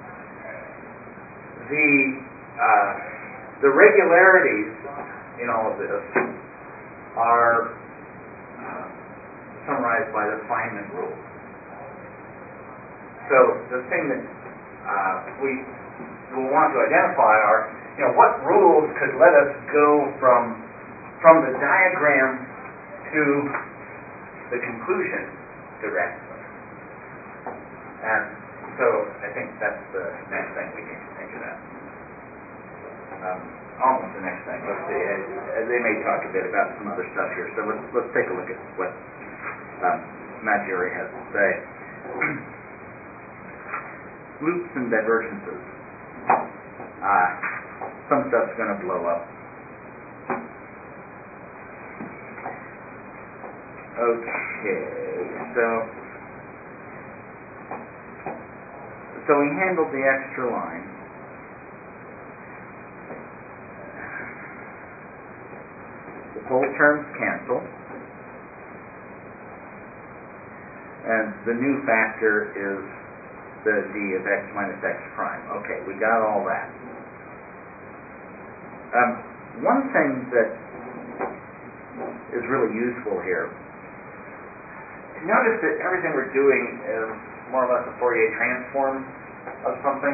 The uh, the regularities in all of this are uh, summarized by the Feynman rule. So the thing that uh, we will want to identify are, you know, what rules could let us go from from the diagram to the conclusion directly. And so I think that's the next thing we need to think about. Um, almost the next thing. Let's see. Uh, they may talk a bit about some other stuff here. So let's let's take a look at what um, Matt Jerry has to say. Loops and divergences. Uh, some stuff's going to blow up. Okay, so so we handled the extra line. The pole terms cancel, and the new factor is the d of x minus x prime. Okay, we got all that. Um, one thing that is really useful here, notice that everything we're doing is more or less a Fourier transform of something.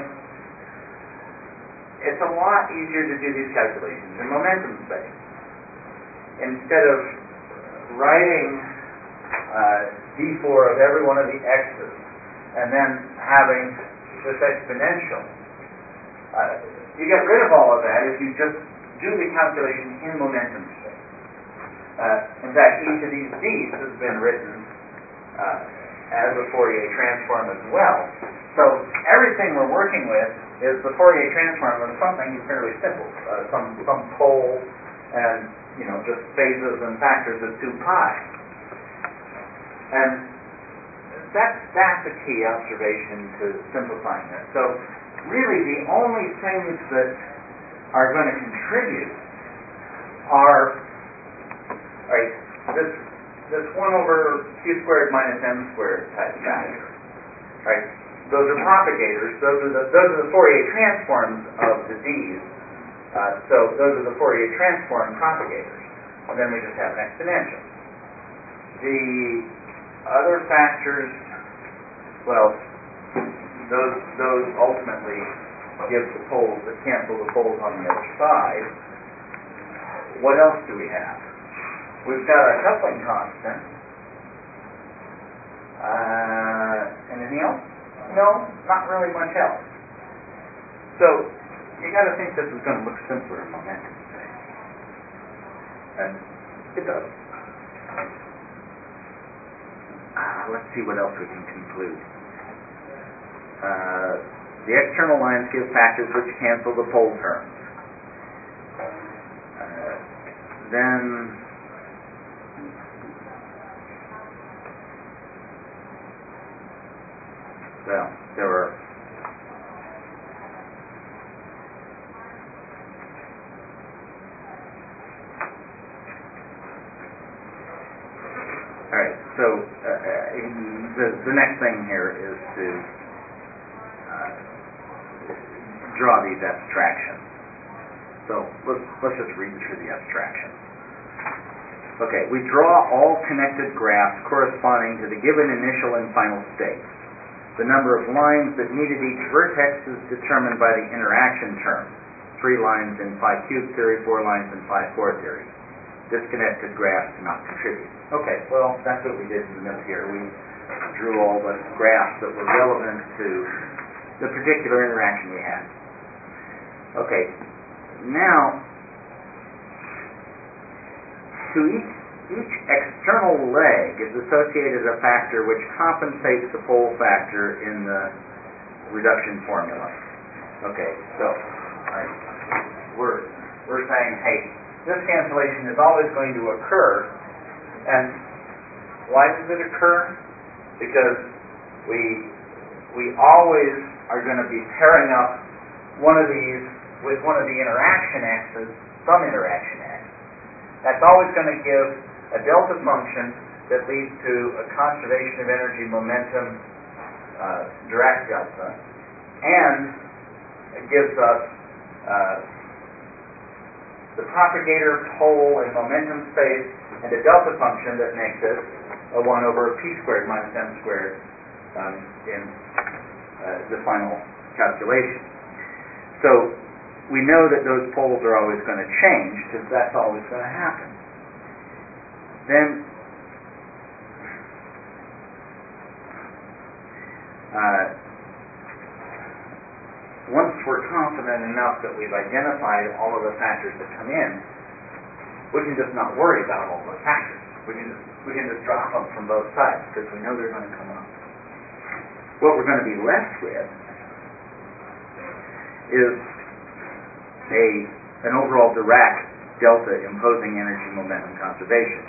It's a lot easier to do these calculations in momentum space. Instead of writing uh, d four of every one of the x's and then having this exponential, uh, you get rid of all of that if you just do the calculation in momentum space. Uh, in fact, each of these d's has been written uh, as a Fourier transform as well. So everything we're working with is the Fourier transform of something fairly simple, uh, some some pole and, you know, just phases and factors of two pi. And that's that's a key observation to simplifying this. So really the only things that are going to contribute are, right, this this one over q squared minus m squared type factor, right? Those are propagators. Those are the those are the Fourier transforms of the d's. Uh, so those are the Fourier transform propagators, and then we just have an exponential. The other factors, well, those those ultimately give the poles that cancel the poles on the other side. What else do we have? We've got a coupling constant. Uh, anything else? No, not really much else. So you got to think this is going to look simpler in momentum space, and it does. Uh, let's see what else we can conclude. Uh, the external lines give factors which cancel the pole terms. then well, there were all right. So uh, the the next thing here is to uh, draw these abstractions. So let's let's just read through the abstractions. Okay, we draw all connected graphs corresponding to the given initial and final states. The number of lines that meet at each vertex is determined by the interaction term. Three lines in phi cube theory, four lines in phi four theory. Disconnected graphs do not contribute. Okay, well, that's what we did in the middle here. We drew all the graphs that were relevant to the particular interaction we had. Okay, now, to each, each external leg is associated a factor which compensates the pole factor in the reduction formula. Okay, so I, we're, we're saying, hey, this cancellation is always going to occur, and why does it occur? Because we, we always are going to be pairing up one of these with one of the interaction axes, some interaction axis. That's always going to give a delta function that leads to a conservation of energy momentum uh, Dirac delta, and it gives us uh, the propagator, pole, and momentum space, and a delta function that makes it a one over p squared minus m squared um, in uh, the final calculation. So we know that those poles are always going to change because that's always going to happen. Then uh, once we're confident enough that we've identified all of the factors that come in, we can just not worry about all those factors. We can just, we can just drop them from both sides because we know they're going to come up. What we're going to be left with is a an overall Dirac delta imposing energy momentum conservation.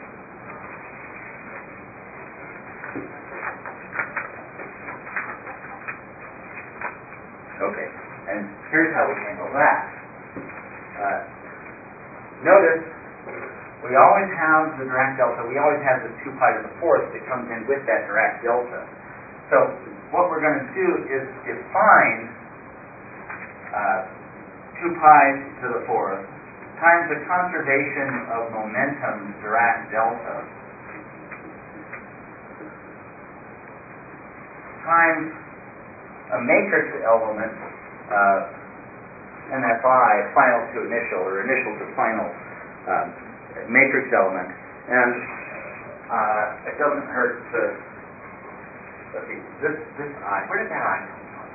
Okay, and here's how we handle that. Uh, notice we always have the Dirac delta, we always have the two pi to the fourth that comes in with that Dirac delta. So what we're going to do is define uh, two pi to the fourth times the conservation of momentum Dirac delta times a matrix element uh, N F I, final to initial, or initial to final um, matrix element. And uh, it doesn't hurt to, let's see, this, this I, where did that I come from?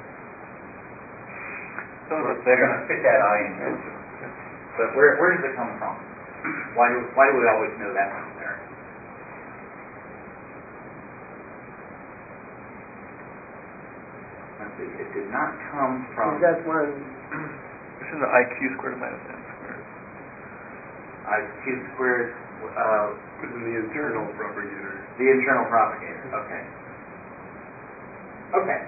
So they're going to fit that I in here. But where, where does it come from? Why do, why do we always know that one's there? Let's see, it did not come from... Is that one? It's in the I Q squared minus M squared. I Q squared... Uh, It's in the internal propagator. The internal propagator, okay. Okay.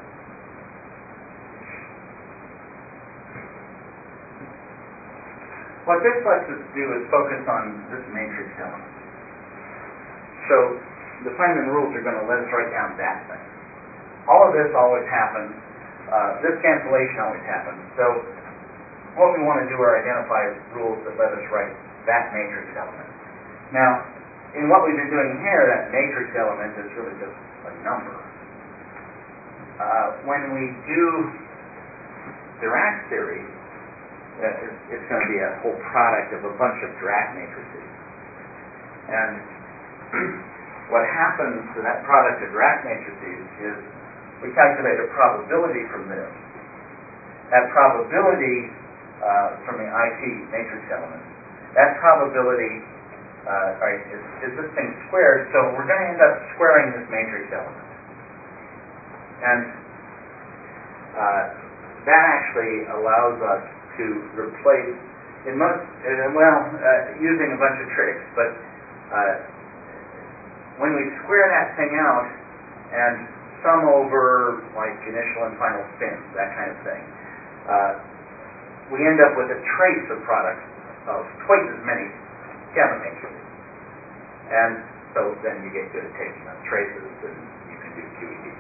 What this lets us do is focus on this matrix element. So the Feynman rules are going to let us write down that thing. All of this always happens. Uh, this cancellation always happens. So what we want to do are identify rules that let us write that matrix element. Now, in what we've been doing here, that matrix element is really just a number. Uh, when we do Dirac theory, uh, it's, it's going to be a whole product of a bunch of Dirac matrices. And what happens to that product of Dirac matrices is we calculate a probability from this. That probability uh, from the I T matrix element, that probability uh, right, is, is this thing squared, so we're going to end up squaring this matrix element. And uh, that actually allows us to replace in most, uh, well, uh, using a bunch of tricks, but uh, when we square that thing out and sum over like initial and final spins, that kind of thing, uh, we end up with a trace of products of twice as many gamma matrix. And so then you get good at taking those traces and you can do Q E D.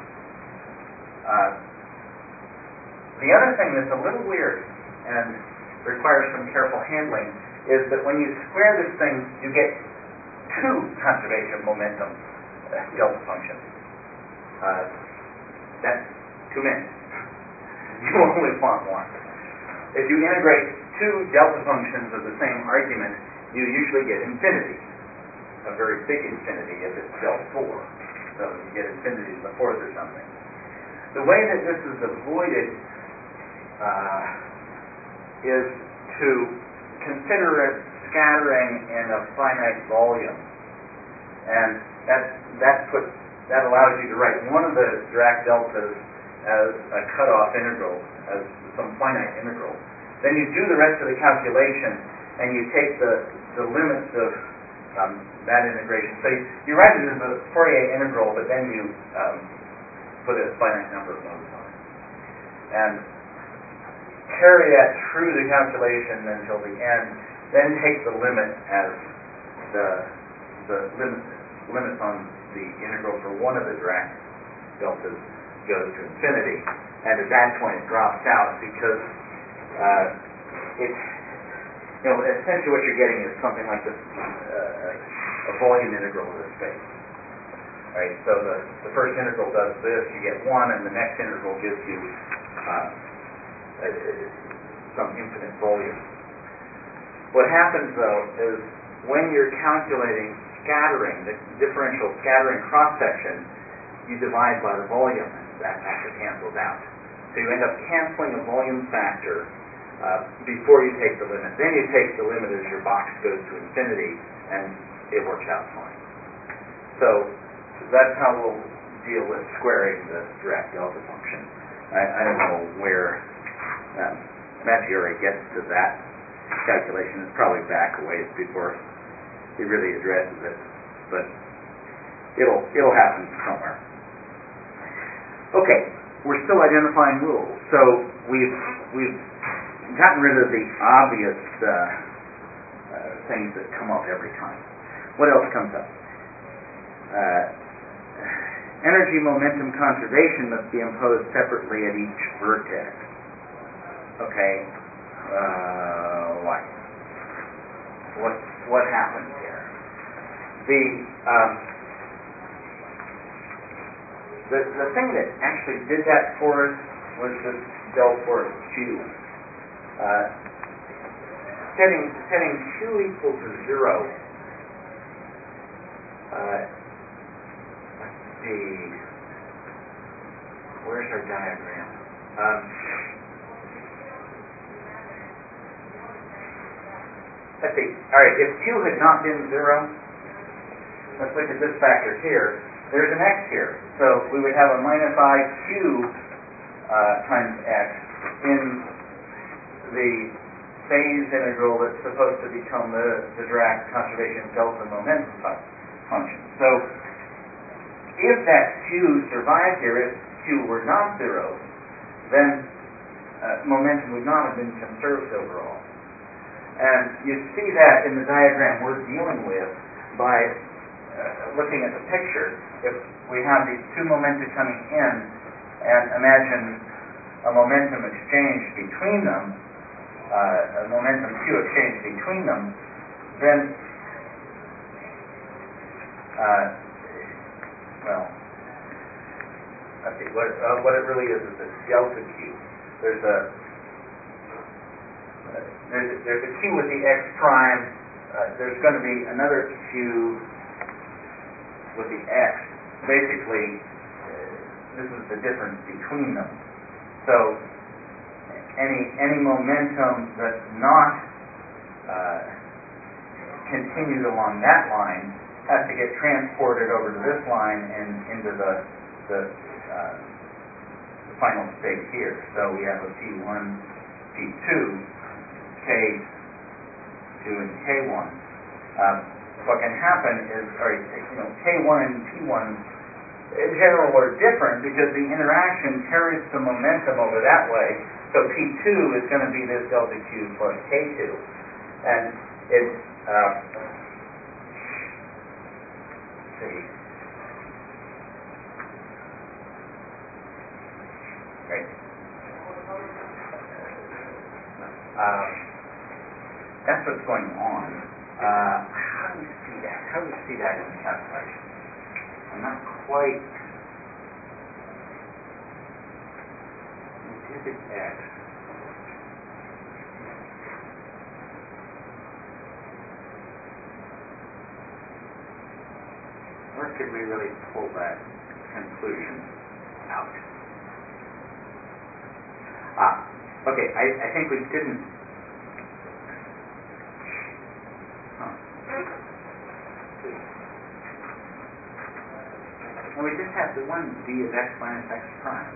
Uh, the other thing that's a little weird and requires some careful handling is that when you square this thing, you get two conservation momentum uh, delta functions. Uh, that's too many. You only want one. If you integrate two delta functions of the same argument, you usually get infinity, a very big infinity if it's delta four. So you get infinity to the fourth or something. The way that this is avoided uh, is to consider it scattering in a finite volume, and that that puts that allows you to write one of the Dirac deltas as a cutoff integral, as some finite integral. Then you do the rest of the calculation, and you take the the limits of um, that integration. So you, you write it as a Fourier integral, but then you um, put a finite number of modes on it, and carry that through the calculation until the end, then take the limit as the the limit limits on the integral for one of the Dirac deltas goes to infinity, and at that point it drops out because uh, it's, you know, essentially what you're getting is something like this, uh, a volume integral of the space. Right? So the, the first integral does this, you get one, and the next integral gives you uh, Uh, some infinite volume. What happens though is when you're calculating scattering, the differential scattering cross section, you divide by the volume, and that factor cancels out. So you end up canceling a volume factor uh, before you take the limit. Then you take the limit as your box goes to infinity, and it works out fine. So that's how we'll deal with squaring the Dirac delta function. I, I don't know where Um, Maggiore gets to that calculation. It's probably back a ways before he really addresses it, but it'll it'll happen somewhere. Okay, we're still identifying rules, so we've we've gotten rid of the obvious uh, uh, things that come up every time. What else comes up? Uh, energy momentum conservation must be imposed separately at each vertex. Okay, uh, what? What what happens here? The um, the the thing that actually did that for us was this del force Q. Uh, setting setting Q equal to zero. Uh, let's see. Where's our diagram? Um, Let's see. All right, if Q had not been zero, let's look at this factor here. There's an x here, so we would have a minus I Q uh, times x in the phase integral that's supposed to become the, the Dirac conservation delta momentum fu- function. So if that Q survived here, if Q were not zero, then uh, momentum would not have been conserved overall. And you see that in the diagram we're dealing with by uh, looking at the picture. If we have these two momenta coming in, and imagine a momentum exchange between them, uh, a momentum Q exchange between them, then, uh, well, let's see, what, uh, what it really is is a delta Q. There's a There's a, there's a Q with the x prime. Uh, there's going to be another Q with the x. Basically, uh, this is the difference between them. So any any momentum that's not uh, continued along that line has to get transported over to this line and into the the, uh, the final state here. So we have a P one, P two. K two, and K one. Um, what can happen is, or, you know, K one and P one in general are different because the interaction carries the momentum over that way. So P two is going to be this delta Q plus K two. And it, uh, let's see, right. Uh, that's what's going on. Uh, how do we see that? How do we see that in the calculation? I'm not quite. Digit X. Where could we really pull that conclusion out? Ah, okay. I, I think we didn't. Huh. And we just have the one d of x minus x prime.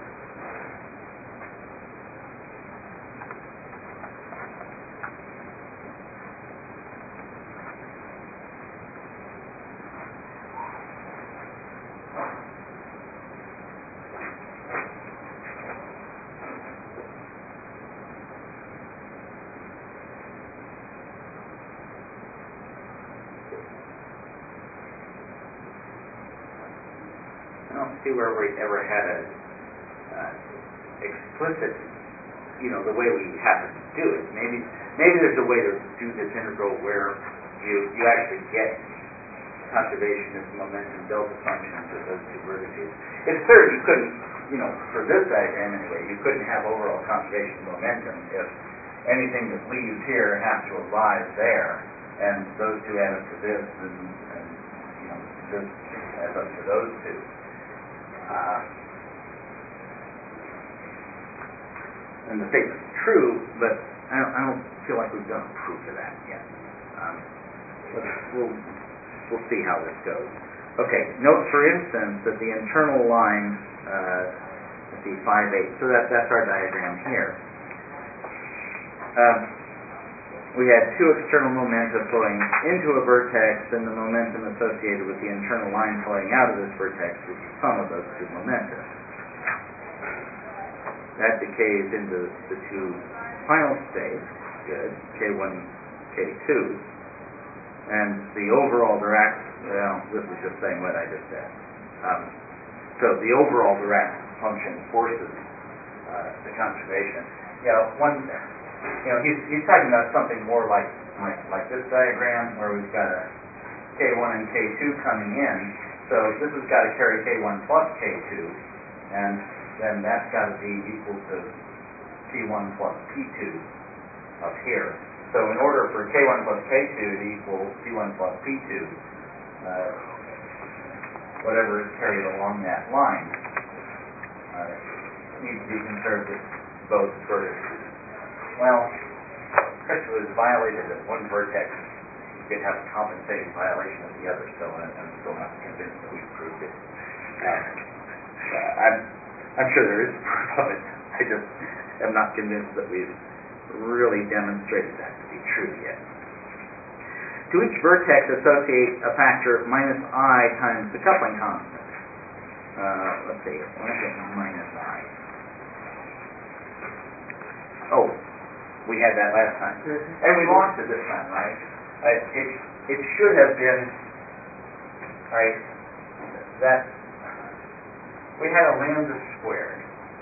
I don't see where we ever had a uh, explicit, you know, the way we happen to do it. Maybe maybe there's a way to do this integral where you you actually get conservation of momentum delta functions of those two vertices. It's clear you couldn't, you know, for this diagram anyway, you couldn't have overall conservation of momentum if anything that leaves here has to arrive there, and those two add up to this, and, and you know, this adds up to those two. Uh, and the statement's true, but I don't, I don't feel like we've done a proof of that yet. Um, but we'll we'll see how this goes. Okay, note for instance that the internal line, uh, let's see, five eight. So that that's our diagram here. Um, we had two external momenta flowing into a vertex, and the momentum associated with the internal line flowing out of this vertex is the sum of those two momenta. That decays into the two final states, good, K one, K two, and the overall Dirac, well, this is just saying what I just said. Um, so the overall Dirac function forces uh, the conservation. You know, one. You know, he's he's talking about something more like like like this diagram where we've got a K one and K two coming in. So this has got to carry K one plus K two, and then that's got to be equal to P one plus P two up here. So in order for K one plus K two to equal P one plus P two, uh, whatever is carried along that line uh, needs to be conserved at both vertices. Well, especially was violated at one vertex, you could have a compensating violation of the other, so I'm still not convinced that we've proved it. Uh, uh, I'm, I'm sure there is proof of it. I just am not convinced that we've really demonstrated that to be true yet. To each vertex, associate a factor minus I times the coupling constant. Uh, let's see, let's get minus I. Oh. We had that last time. Mm-hmm. And we lost it this time, right? Uh, it it should have been, right, that we had a lambda squared.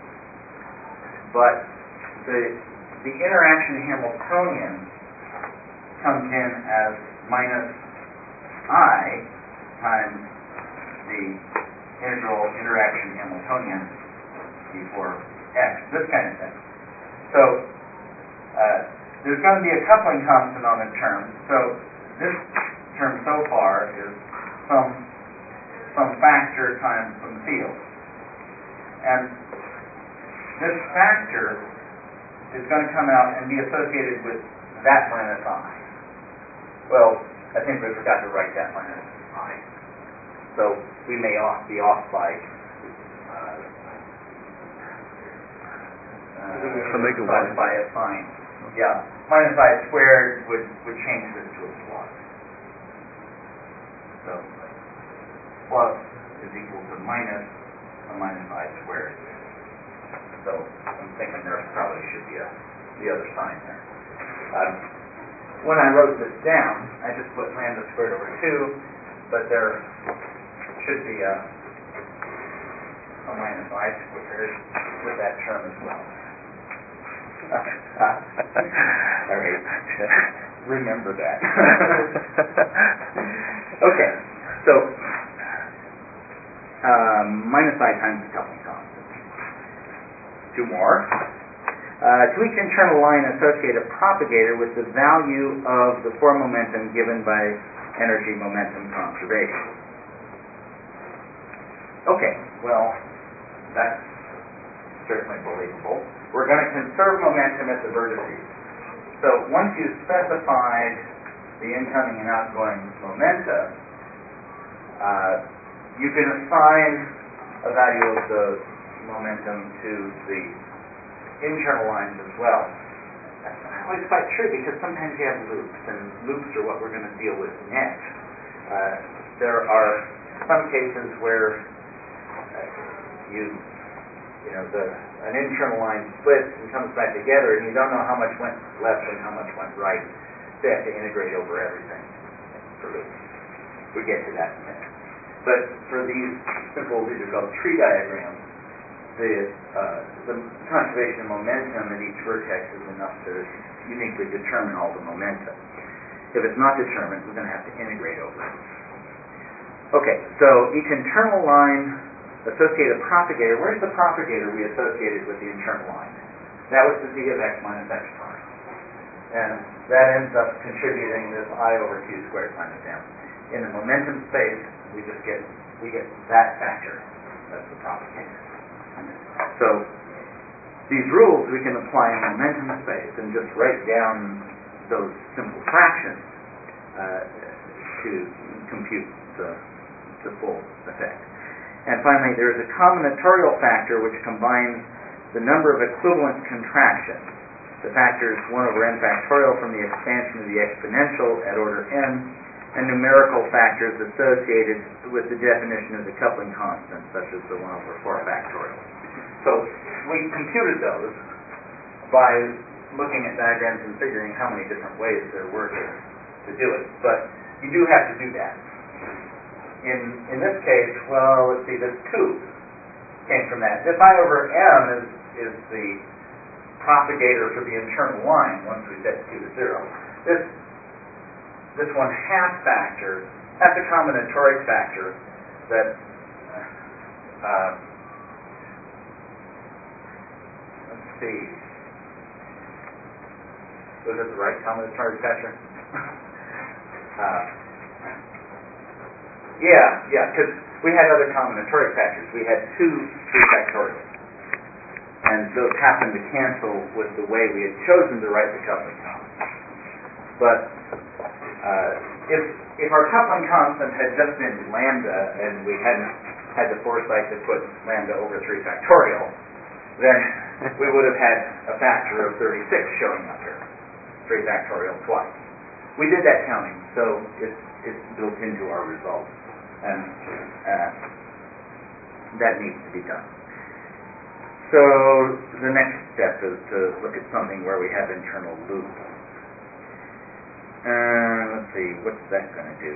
But the the interaction Hamiltonian comes in as minus I times the integral interaction Hamiltonian before x, this kind of thing. So Uh, there's going to be a coupling constant on the term, so this term so far is some some factor times some field. And this factor is going to come out and be associated with that minus I. Well, I think we forgot to write that minus I. So we may off, be off by uh, uh, so make it by, one. by a sign. Yeah, minus I squared would, would change this to a plus. So plus is equal to minus a minus I squared. So I'm thinking there probably should be a, the other sign there. Um, when I wrote this down, I just put lambda squared over two, but there should be a, a minus I squared with that term as well. All right. Remember that. Okay. So um, minus I times the coupling constant. Two more. Uh, to each internal line, associate a propagator with the value of the form momentum given by energy momentum conservation. Okay, well, that's certainly believable. We're going to conserve momentum at the vertices. So once you've specified the incoming and outgoing momenta, uh, you can assign a value of the momentum to the internal lines as well. That's not always quite true because sometimes you have loops, and loops are what we're going to deal with next. Uh, there are some cases where uh, you, you know, the an internal line splits and comes back together, and you don't know how much went left and how much went right. So you have to integrate over everything for loops. We get to that in a minute. But for these simple, these are called tree diagrams. The, uh, the conservation of momentum at each vertex is enough to uniquely determine all the momentum. If it's not determined, we're going to have to integrate over it. Okay, so each internal line associate a propagator. Where's the propagator we associated with the internal line? That was the z of x minus x prime. And that ends up contributing this I over q squared minus m. In the momentum space, we just get we get that factor. That's the propagator. So these rules we can apply in momentum space and just write down those simple fractions uh, to compute the, the full effect. And finally, there is a combinatorial factor which combines the number of equivalent contractions. The factor is one over n factorial from the expansion of the exponential at order n, and numerical factors associated with the definition of the coupling constant, such as the one over four factorial. So we computed those by looking at diagrams and figuring how many different ways there were to, to do it. But you do have to do that. In in this case, well, let's see, this two came from that. This I over m is, is the propagator for the internal line once we set q to zero. This this one half factor, that's a combinatoric factor that uh, let's see, was it the right combinatoric factor? uh, yeah, yeah, because we had other combinatoric factors. We had two three factorials. And those happened to cancel with the way we had chosen to write the coupling constant. But uh, if if our coupling constant had just been lambda and we hadn't had the foresight to put lambda over three factorial, then we would have had a factor of thirty-six showing up here, three factorial twice. We did that counting, so it's it's built into our results, and uh, that needs to be done. So the next step is to look at something where we have internal loops. Uh, let's see, what's that going to do?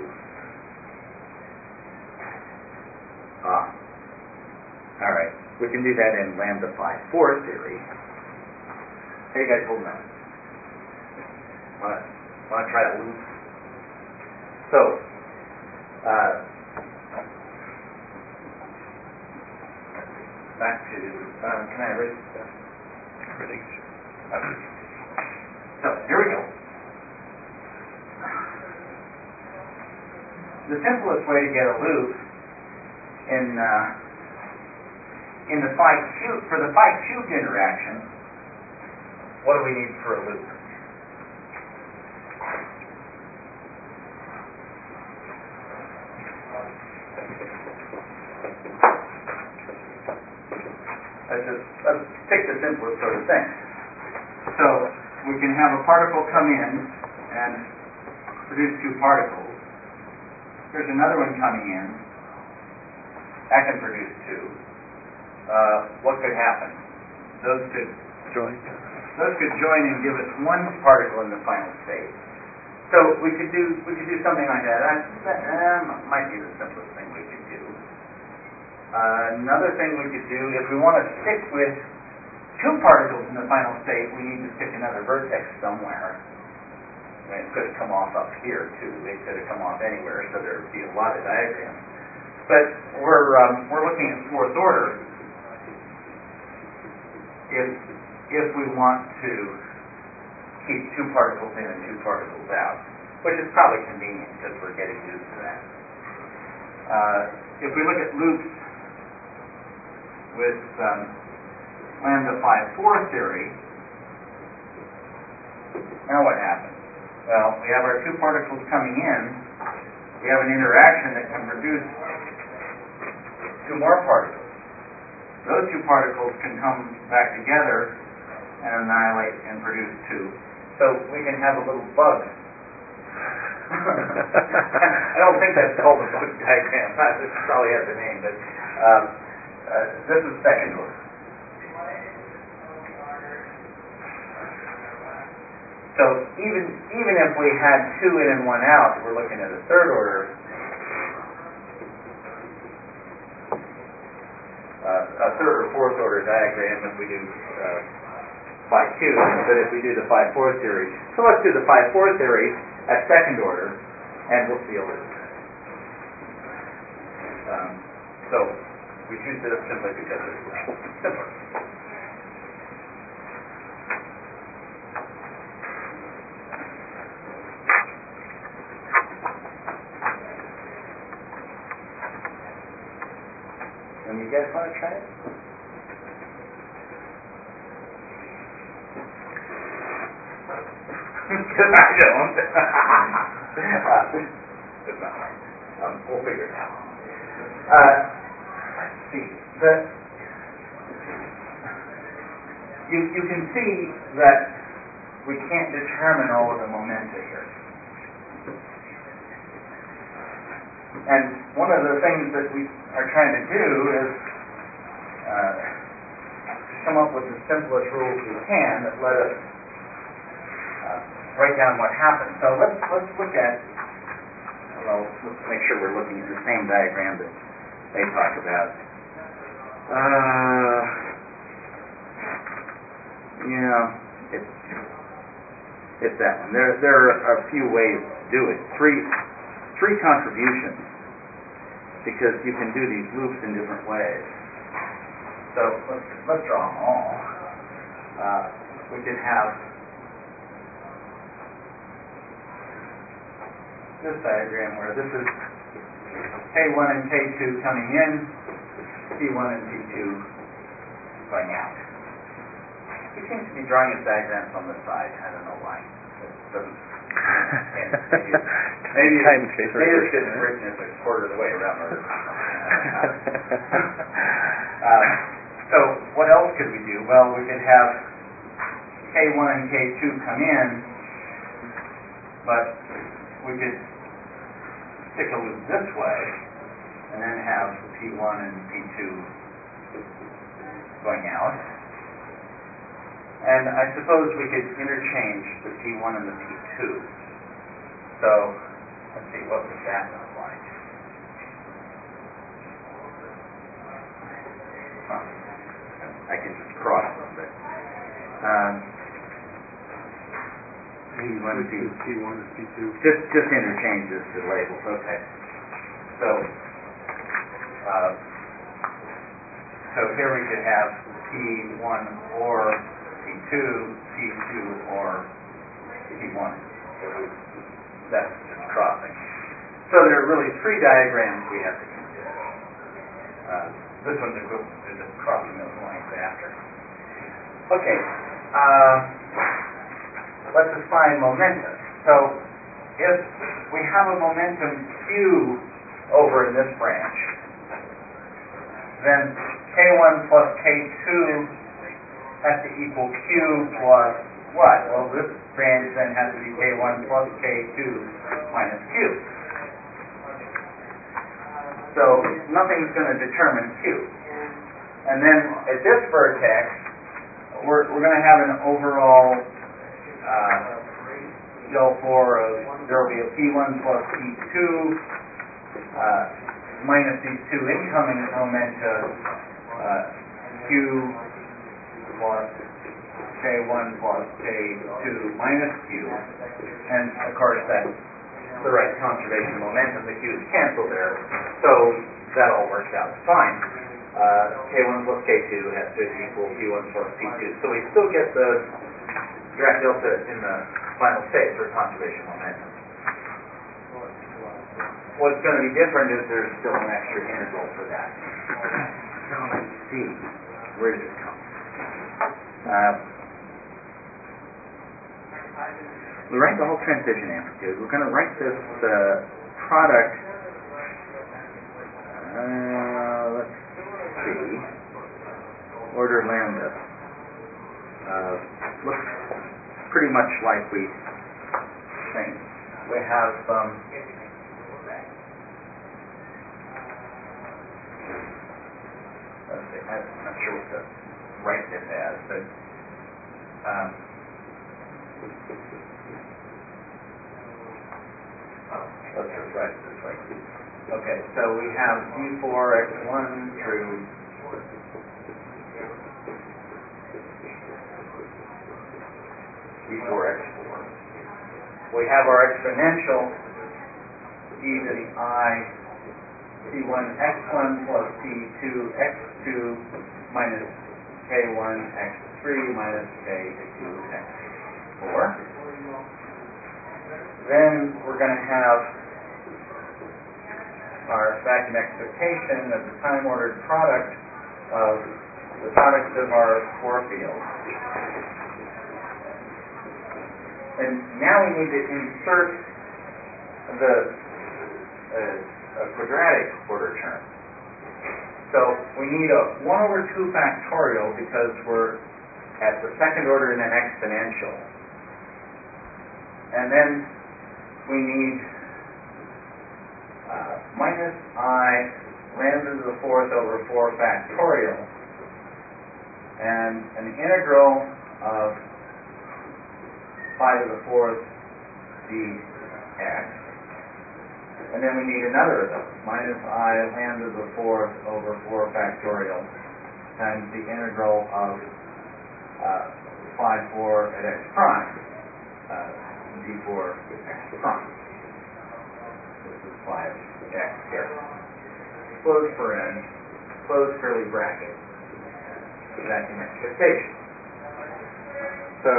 Ah, all right. We can do that in lambda phi four theory. How you guys holding on? Want to want to try a loop? So, uh, back to, uh, can I erase this? Everything. Okay. So, here we go. The simplest way to get a loop in uh, in the phi cubed, for the phi cubed interaction, what do we need for a loop? Let's just let's pick the simplest sort of thing. So we can have a particle come in and produce two particles. Here's another one coming in. That can produce two. Uh, what could happen? Those could Join. those could join and give us one particle in the final state. So we could do we could do something like that. That, that uh, might be the simplest thing we could do. Uh, another thing we could do, if we want to stick with two particles in the final state, we need to stick another vertex somewhere. And it could have come off up here too. It could have come off anywhere, so there would be a lot of diagrams. But we're um, we're looking at fourth order. If if we want to keep two particles in and two particles out, which is probably convenient because we're getting used to that. Uh, if we look at loops with um, lambda phi four theory, now what happens? Well, we have our two particles coming in. We have an interaction that can produce two more particles. Those two particles can come back together and annihilate and produce two. So we can have a little bug. I don't think that's called a bug diagram. This probably has a name, but um, uh, this is second order. So even even if we had two in and one out, we're looking at a third order. Uh, a third or fourth order diagram if we do uh, phi two, but if we do the phi four theory. So let's do the phi four theory at second order, and we'll see a little bit. Um, so we choose this simply because it's simpler. And you guys want to try it? Because I don't. uh, it's not hard. Um, we'll figure it out. Uh, let's see. The, you, you can see that we can't determine all of the momenta here. And one of the things that we are trying to do is uh, come up with the simplest rules we can that let us uh, write down what happens. So let's let's look at, well, let's make sure we're looking at the same diagram that they talk about. Uh, yeah, it's it's that one. There there are a few ways to do it. Three three contributions, because you can do these loops in different ways. So let's let's draw them all. Uh, we can have this diagram where this is K one and K two coming in, P one and P two going out. He seems to be drawing his diagrams on the side. I don't know why. It doesn't. And maybe it's, maybe it's, maybe it's just written as a quarter of the way around. Or, uh, so what else could we do? Well, we could have K one and K two come in, but we could stick a loop this way, and then have P one and P two going out. And I suppose we could interchange the P one and the P two. So, let's see, what would that look like? Huh. I can just cross them, but um, P one, P, P one and P two. Just, just interchange this to labels, okay. So, uh, so here we could have P one or P two, P two, or P one. That's just crossing. So there are really three diagrams we have to consider. Uh, this one's equivalent to just crossing those lines after. Okay, uh, let's assign momentum. So if we have a momentum Q over in this branch, then K one plus K two has to equal Q plus what? Well, this branch then has to be K one plus K two minus Q. So nothing's going to determine Q. And then at this vertex, we're, we're going to have an overall uh, Del four of, there will be a P one plus P two uh, minus these two incoming momenta, uh, Q plus K one plus K two minus Q. And of course that's the right conservation momentum. The Q's cancel there. So that all works out fine. Uh, K one plus K two has to equal P one plus P two. So we still get the draft delta in the final state for conservation momentum. What's going to be different is there's still an extra integral for that. So let's see. Where did it come? Uh, we write the whole transition amplitude. We're going to write this uh, product. Uh, let's see. Order lambda. Uh, looks pretty much like we think. We have um, let's see, I'm not sure what to write this as, but um, oh, let's just write it this way. Okay, so we have D four x one through D four x four. We have our exponential e to the I P one x one plus P two x two minus K one x three minus K two x four. Then we're going to have our vacuum expectation of the time-ordered product of the product of our four fields. And now we need to insert the uh, a quadratic order term. So we need a one over two factorial because we're at the second order in an exponential. And then we need uh, minus I lambda to the fourth over four factorial and an integral of phi to the fourth dx. And then we need another of those, minus I lambda to the fourth over four factorial times the integral of uh, phi four at x prime, uh, d four x prime. This is phi of x here. Close paren, close curly bracket, vacuum expectation. So,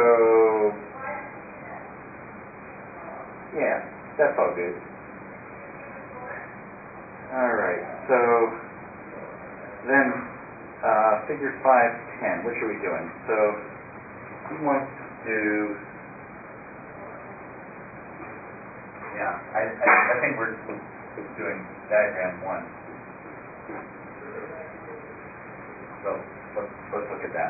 yeah, that's all good. All right, so then uh, figure five ten, which are we doing? So he wants to, yeah, I, I, I think we're doing diagram one. So let's, let's look at that.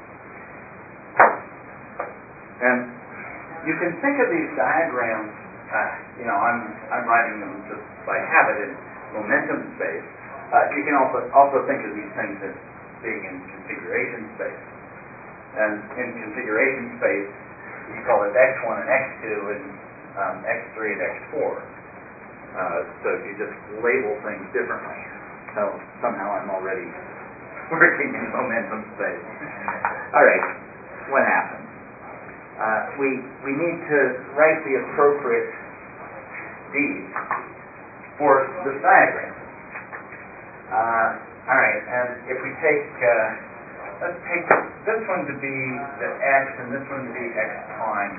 And you can think of these diagrams, uh, you know, I'm I'm writing them just by habit in momentum space. Uh, you can also also think of these things as being in configuration space. And in configuration space, you call it x one and x two and um, x three and x four. Uh, so if you just label things differently, so somehow I'm already working in momentum space. All right, what happens? Uh, we we need to write the appropriate D's for this diagram. Uh, all right, and if we take, uh, let's take this one to be the x and this one to be x prime,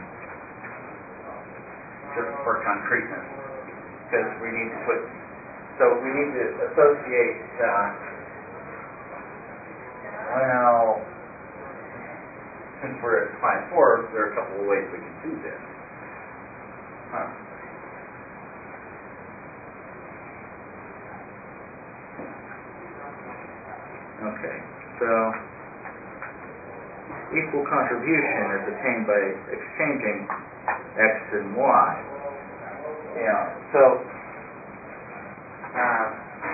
just for concreteness, because we need to put, so we need to associate, uh, well, since we're at phi four, there are a couple of ways we can do this. Huh. Okay, so equal contribution is obtained by exchanging x and y. Yeah, so uh,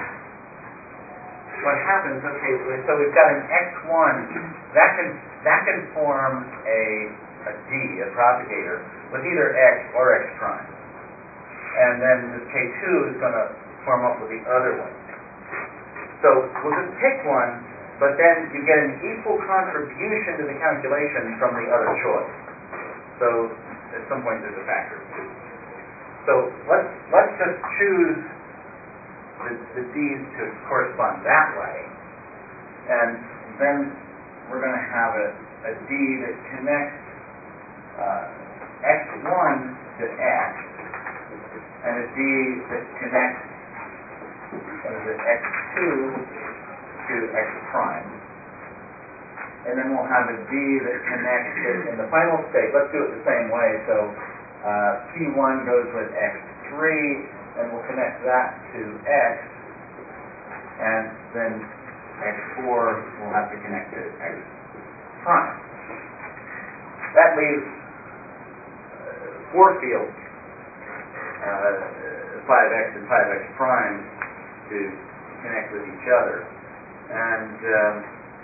what happens, okay, so we've got an x one, that can that can form a, a D, a propagator, with either x or x prime. And then this K two is going to form up with the other one. So we'll just pick one, but then you get an equal contribution to the calculation from the other choice. So at some point there's a factor of two. So let's let's just choose the, the D's to correspond that way, and then we're going to have a, a D that connects uh, x one to x, and a D that connects what is it, x two to x prime. And then we'll have a D that connects it in the final state. Let's do it the same way. So uh, P one goes with x three, and we'll connect that to x, and then x four will have to connect to x prime. That leaves uh, four fields, uh, five x and five x prime, to connect with each other. And um,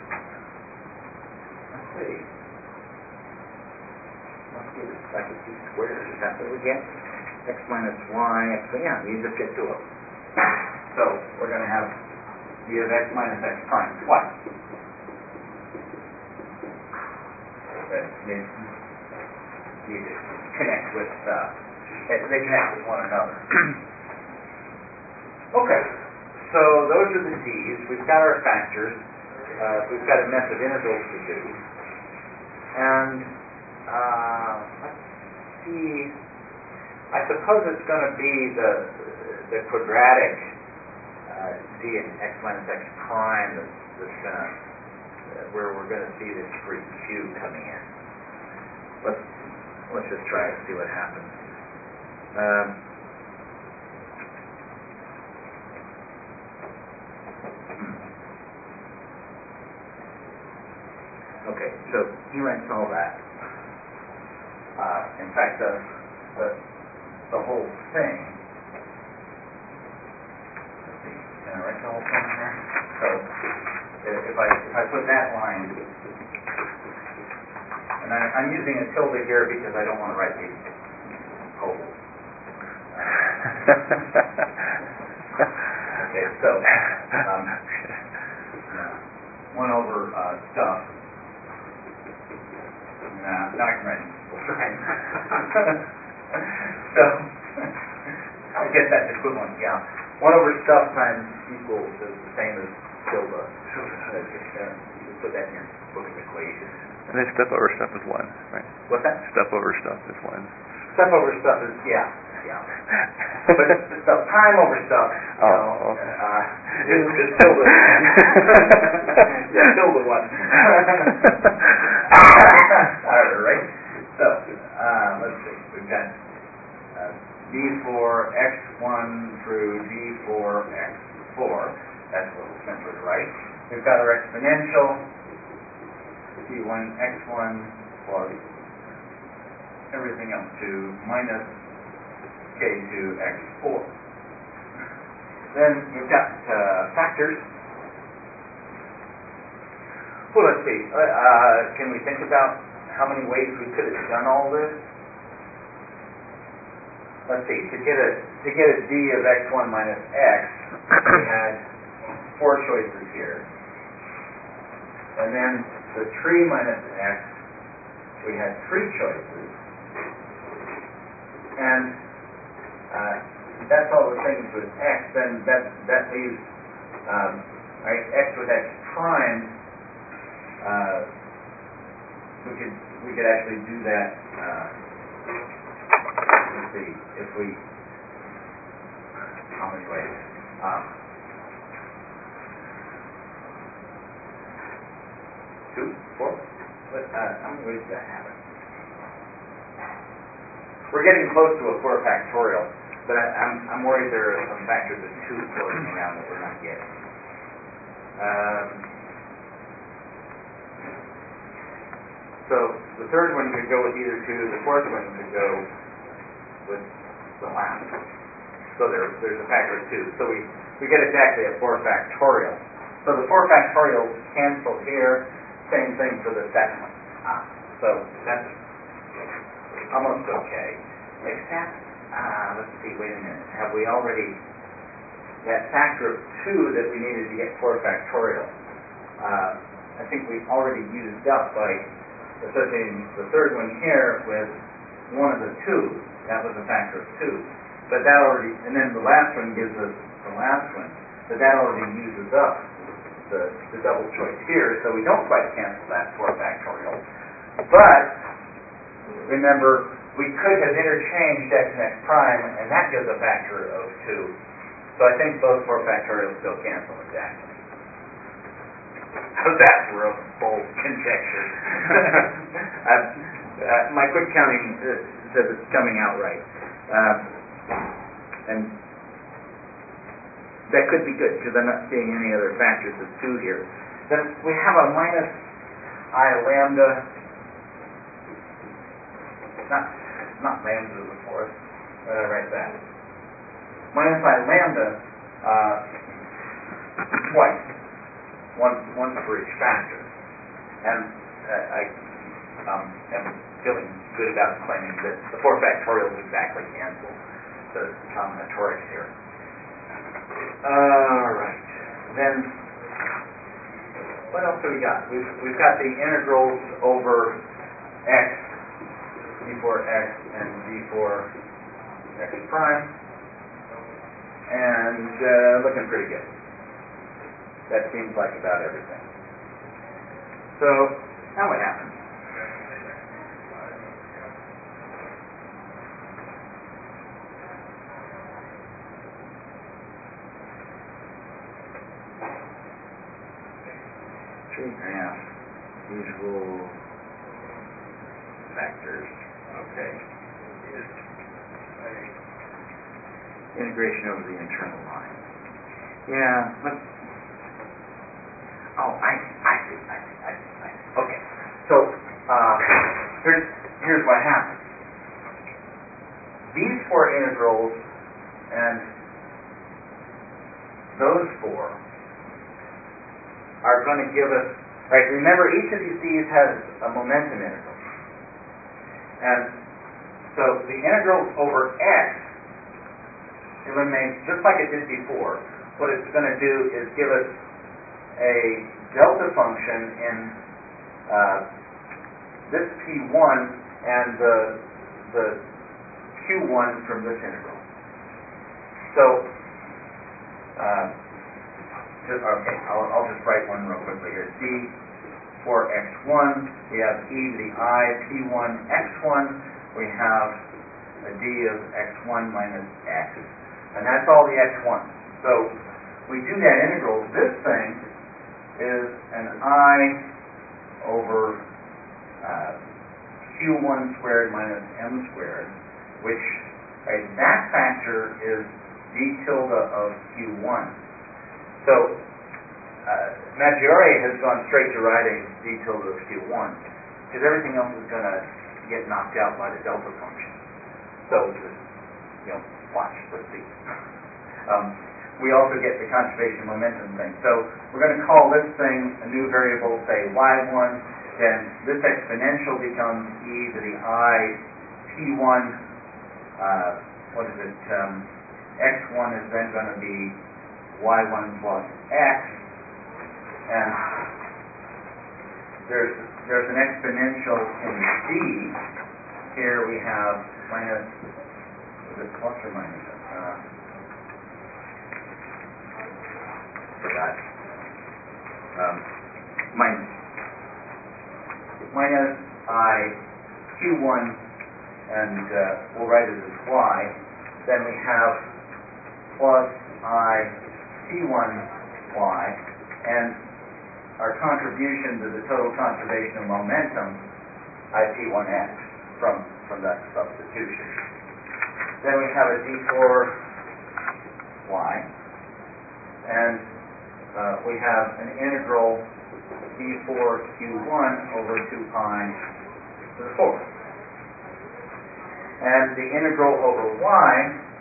let's see. Let's get it like a t squared. Is that what we get? X minus y. X, yeah, you just get two of them. So we're going to have we have x minus x prime twice. But they, they connect with uh, they connect with one another. Okay. So those are the D's. We've got our factors. Uh, we've got a method integrals to do. And uh, let's see. I suppose it's going to be the the quadratic uh, D in x minus x prime that's, that's going to uh, where we're going to see this free Q coming in. Let's let's just try it and see what happens. Um, Okay, so he writes all that. Uh, in fact, the, the the whole thing. Let's see, can I write the whole thing here? So if I if I put that line, and I, I'm using a tilde here because I don't want to write the whole. Uh, okay, so um, one over uh, stuff. Nah, now I can write right. So I guess that's equivalent, yeah. One over stuff times equals is the same as tilde. So just uh, you put that in your book of equations. And then step over stuff is one, right? What's that? Step over stuff is one. Step over stuff is yeah, yeah. But stuff time over stuff, you oh, know, okay. uh, is, is tilde. Yeah, tilde one. All right. So uh, let's see. We've got uh, D four x one through D four x four. That's a little simpler to write. We've got our exponential D one x one plus everything up to minus K two x four. Then we've got uh, factors. Well, let's see. Uh, uh, can we think about how many ways we could have done all this? Let's see. To get a to get a D of x one minus x, we had four choices here, and then the three minus x, we had three choices, and uh, that's all the things with x. Then that that leaves um, right, x with x prime. Uh, we could we could actually do that. Uh, let's see if we how many ways. Um, two, four. But, uh, how many ways does that happen? We're getting close to a four factorial, but I, I'm I'm worried there are some factors of two floating around that we're not getting. Um, the third one could go with either two, the fourth one could go with the last one. So there, there's a factor of two. So we, we get exactly a four factorial. So the four factorials cancel here, same thing for the second one. Ah, so that's almost okay. Except, uh, let's see, wait a minute. Have we already, that factor of two that we needed to get four factorial, uh, I think we already used up by associating the third one here with one of the two. That was a factor of two. But that already, and then the last one gives us the last one, but that already uses up the, the double choice here, so we don't quite cancel that four factorial. But, remember, we could have interchanged x and x prime, and that gives a factor of two. So I think both four factorials still cancel exactly. How's that for a bold conjecture? uh, uh, my quick counting uh, says it's coming out right. Uh, and that could be good, because I'm not seeing any other factors of two here. Then we have a minus I lambda, not, not lambda before us. Why did I write that? Minus I lambda uh, twice. One, one for each factor. And uh, I um, am feeling good about claiming that the four factorials exactly cancel the combinatorics here. All right. Then, what else do we got? We've, we've got the integrals over x, d four x, and d four x prime. And uh, looking pretty good. That seems like about everything. So, now what happens? Tree graph, usual factors. Okay. Integration over the internal line. Yeah, let's Oh, I, I see, I see, I see, I see. Okay, so uh, here's here's what happens. These four integrals and those four are going to give us, right? Remember, each of these d's has a momentum integral, and so the integral over x eliminates just like it did before. What it's going to do is give us a delta function in uh, this P one and the the Q one from this integral. So, uh, just, okay, I'll, I'll just write one real quickly here. D for x one, we have e to the I P one x one. We have a d of x one minus x, and that's all the x one. So we do that integral. This thing is an I over uh, Q one squared minus m squared, which, right, that factor is d tilde of Q one. So uh, Maggiore has gone straight to writing d tilde of Q one, because everything else is going to get knocked out by the delta function. So just, you know, watch, let's see. Um, we also get the conservation momentum thing. So we're going to call this thing a new variable, say y one, then this exponential becomes e to the I P one, uh, what is it, um, x one is then going to be y one plus x, and there's, there's an exponential in d. Here we have minus, is it plus or minus? Uh, forgot. Um, minus minus I Q one, and uh, we'll write it as y. Then we have plus I P one y, and our contribution to the total conservation of momentum, I P one x, from, from that substitution. Then we have a d four y, and uh, we have an integral d four q one over two pi to the fourth. And the integral over y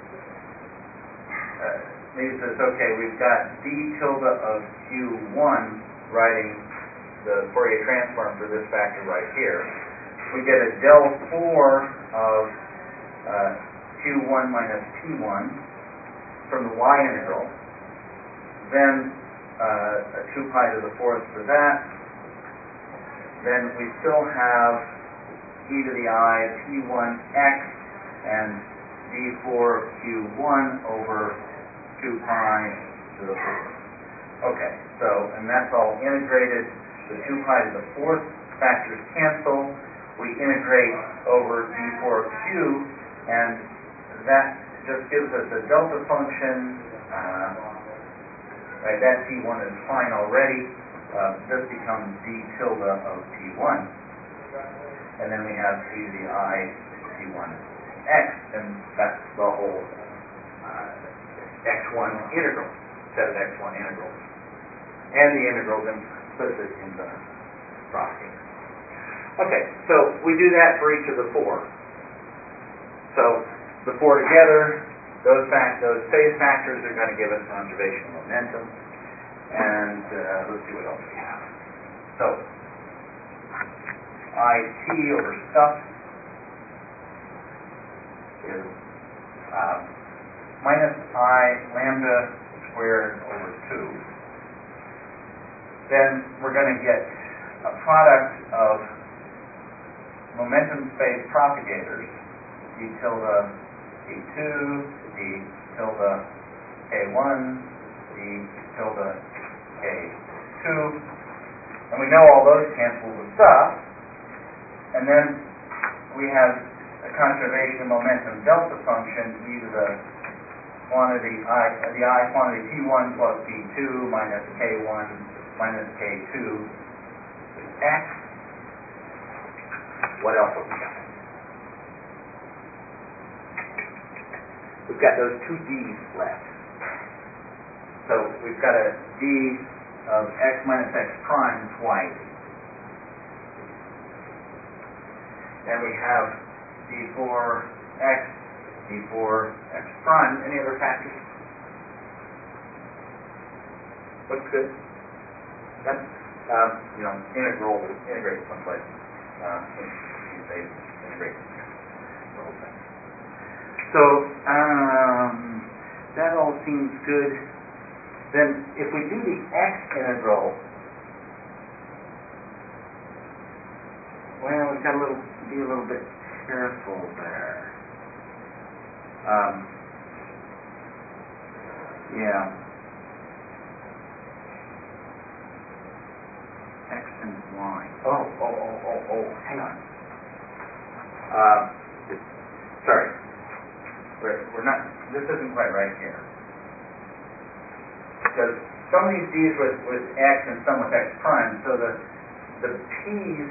uh, leaves us, okay, we've got d tilde of q one, writing the Fourier transform for this factor right here. We get a del four of uh, q one minus p one from the y integral, then uh, a two pi to the fourth for that. Then we still have e to the I p one x and d four q one over two pi to the fourth. Okay, so, and that's all integrated. The two pi to the fourth factors cancel. We integrate over d four q, and that just gives us a delta function. Uh, right, that t one is fine already. Uh, this becomes d tilde of t one. And then we have e to the I t one x, and that's the whole uh, x one integral, set of x one integrals. And the integrals implicit in the propagator. Okay, so we do that for each of the four. So the four together, those fact, those phase factors are going to give us conservational momentum. And uh, let's see what else we have. So I t over stuff is uh, minus I lambda squared over two. Then we're going to get a product of momentum space propagators, d tilde d two, d tilde k one, d tilde k two, and we know all those cancel with stuff, and then we have a conservation of momentum delta function e to the quantity I, the I quantity p one plus p two minus k one minus k two x. What else have we got? We've got those two d's left. So we've got a d of x minus x prime twice. And we have d four x, d four x prime. Any other factors? Looks good. That's, um, you know, integral, integrate someplace. Uh, you say integrate the whole thing. So, um, that all seems good. Then, if we do the x integral, well, we've got a little, be a little bit careful there. Um, yeah. X and Y. Oh, oh, oh, oh, oh, hang on. Uh, sorry. We're, we're not, this isn't quite right here. Because some of these d's with, with x and some with x prime, so the, the p's,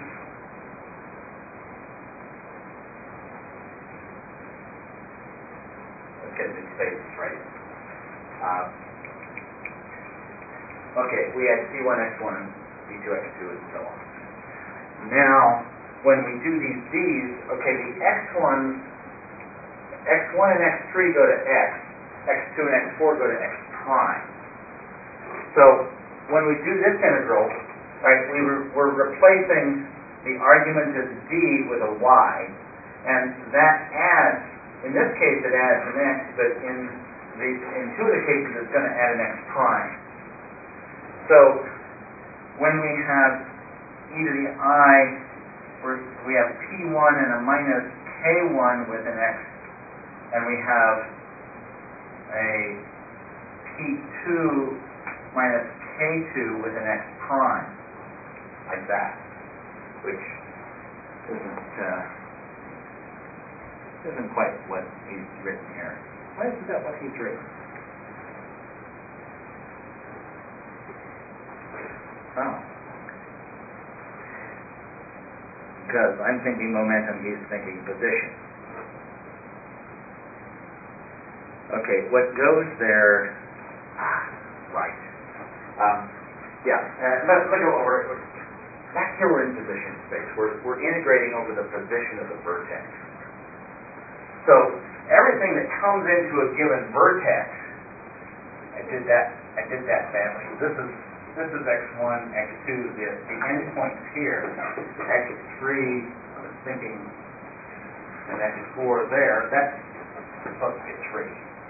let's get these spaces right. Uh, okay, we had c one x one, d two x two, and so on. Now, when we do these d's, okay, the x ones, x one and x three go to x, x two and x four go to x prime. So, when we do this integral, right, we re- we're replacing the argument as d with a y, and that adds, in this case it adds an x, but in the in two of the cases it's going to add an x prime. So, when we have e to the I, we're, we have p one and a minus k one with an x, and we have a p two minus k two with an x prime, like that, which isn't uh, isn't quite what he's written here. Why isn't that what he's written? Oh. Because I'm thinking momentum, he's thinking position. Okay, what goes there, ah, right. Um, yeah, uh, let, let go over it. That here we're in position space. We're, we're integrating over the position of the vertex. So everything that comes into a given vertex, I did that, I did that badly. This is, this is x one, x two, the, the endpoints here, x three, I was thinking, and x four there, that's supposed to be a three.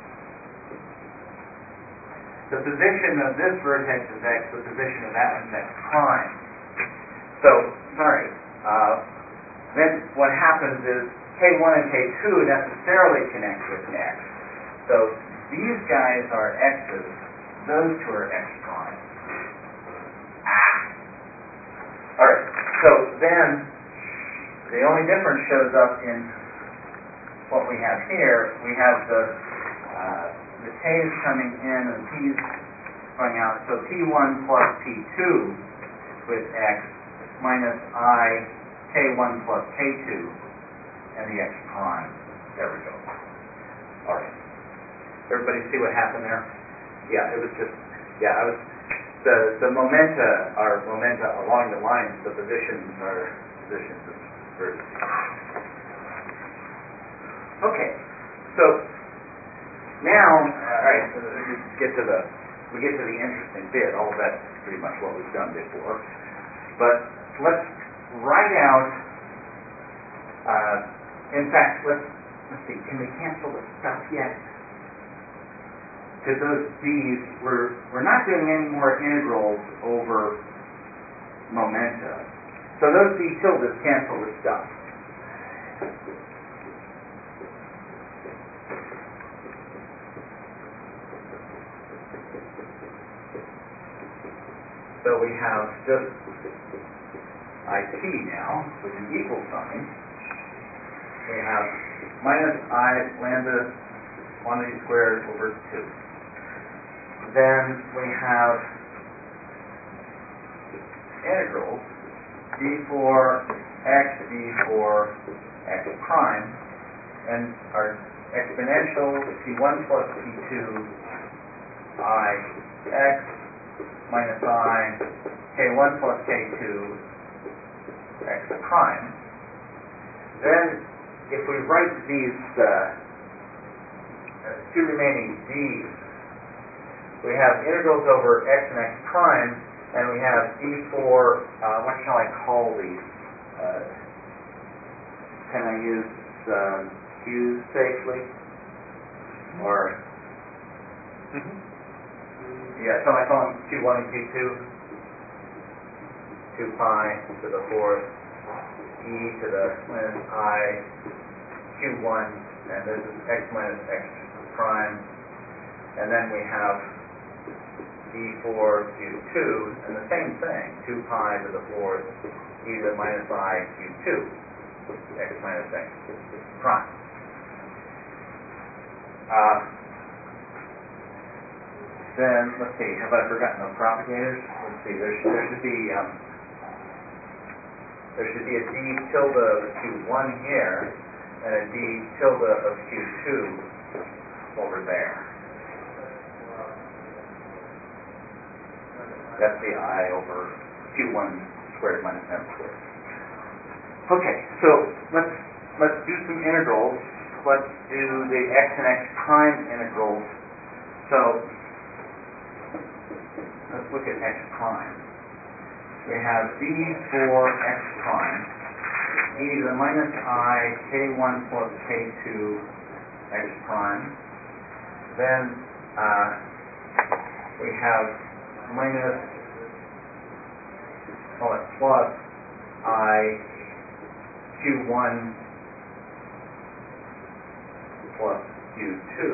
The position of this vertex is x, the position of that one is x prime. So, sorry, uh, then what happens is K one and K two necessarily connect with x. So these guys are x's, those two are x prime. Ah! Alright, so then the only difference shows up in what we have here. We have the uh, the k's coming in and p's going out. So P one plus P two with x minus I K one plus K two and the x prime. There we go. All right. Everybody see what happened there? Yeah, it was just, yeah, I was, the, the momenta are momenta along the lines, the positions are positions of vertices. Okay, so now, all right, so we get to the, we get to the interesting bit. All of that's pretty much what we've done before. But let's write out, uh, in fact, let's, let's see, can we cancel the stuff yet? Because those d's, we're, we're not doing any more integrals over momenta. So those d tildes cancel the stuff. So we have just it now with an equal sign. We have minus I lambda quantity squared over two. Then we have integrals d for x, d for x prime, and our exponential p one plus p two I x minus I k one plus k two x prime. Then if we write these uh, uh, two remaining d's, we have integrals over x and x prime, and we have d for, uh, what shall I call these? Uh, can I use uh, q's safely? Or, Mm-hmm. yeah, so I call them q one and q two? two pi to the fourth, e to the minus I, q one, and this is x minus x prime, and then we have d four, q two, and the same thing, two pi to the fourth, e to the minus I, q two, x minus x prime. Uh, then, let's see, have I forgotten the propagators? Let's see, there, there should be, um, there should be a d tilde of q one here, and a d tilde of q two over there. That's the I over q one squared minus m squared. Okay, so let's let's do some integrals. Let's do the x and x prime integrals. So let's look at x prime. We have d for x prime, e to the minus I k one plus k two x prime. Then uh, we have minus, call it plus I q one plus q two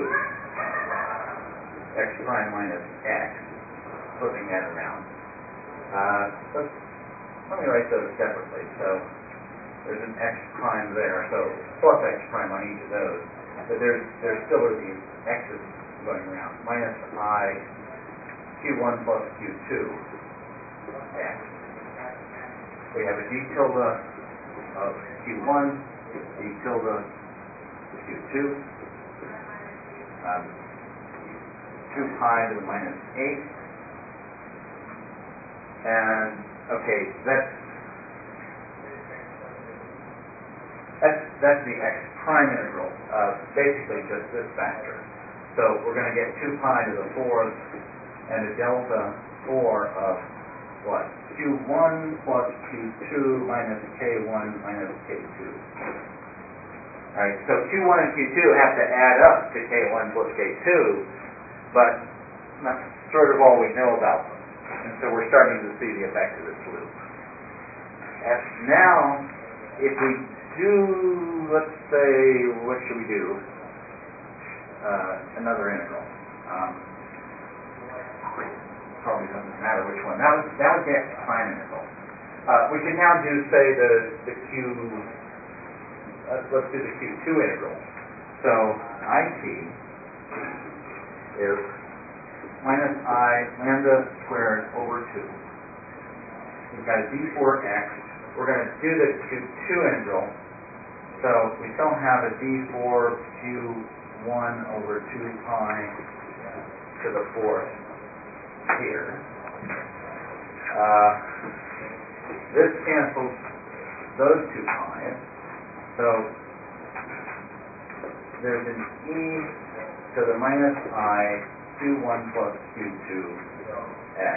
x prime minus x, flipping that around. Uh, let's, let me write those separately. So there's an x prime there, so plus x prime on each of those. But there's there still are these x's going around. Minus I q one plus q two x. We have a d tilde of q one, d tilde of q two, um, two pi to the minus eight. And, okay, that's that's the x prime integral, uh, basically just this factor. So we're going to get two pi to the fourth and a delta four of what? q one plus q two minus k one minus k two. Alright, so q one and q two have to add up to k one plus k two, but that's sort of all we know about them. And so we're starting to see the effect of this loop. And now, if we do, let's say, what should we do? Uh, another integral. Um, probably doesn't matter which one. That was that was the x prime integral. Uh, we can now do, say, the the q. Uh, let's do the q two integral. So it is minus I lambda squared over two. We've got a d four x. We're going to do the q two integral. So we still have a d four q one over two pi to the fourth here. Uh, this cancels those two pi's. So there's an e to the minus I q one plus q two x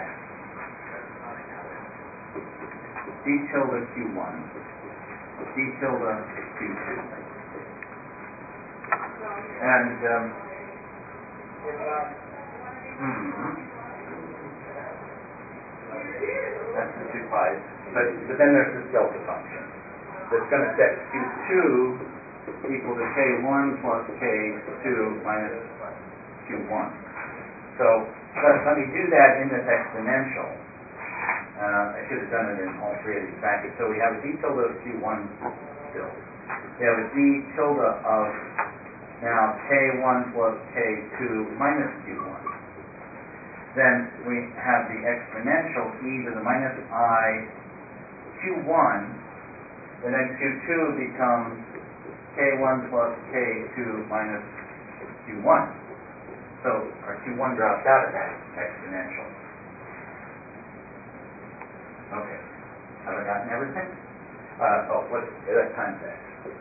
d tilde q one d tilde q two. And um, hmm, that's the two pi's. But, but then there's this delta function that's going to set q two equal to k one plus k two minus q one. So let, let me do that in this exponential. Uh, I should have done it in all three of these brackets. So we have a d tilde of q one still. We have a d tilde of now k one plus k two minus q one. Then we have the exponential e to the minus I q one, and then q two becomes k one plus k two minus q one. So our q one drops out of that exponential. Okay. Have I gotten everything? Uh, oh, what's that times x?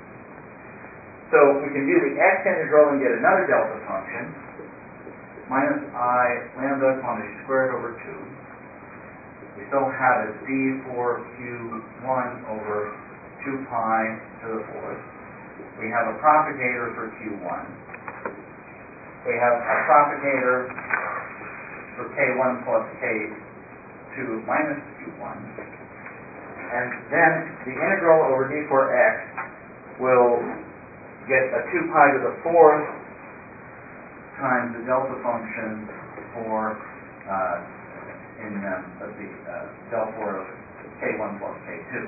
So we can do the x integral and get another delta function, minus I lambda quantity squared over two. We still have a d four q one over two pi to the fourth. We have a propagator for q one. We have a propagator for k one plus k two minus q one. And then the integral over d four x will get a two pi to the fourth times the delta function for, uh, in, um, let's see, uh, del four of k one plus k two.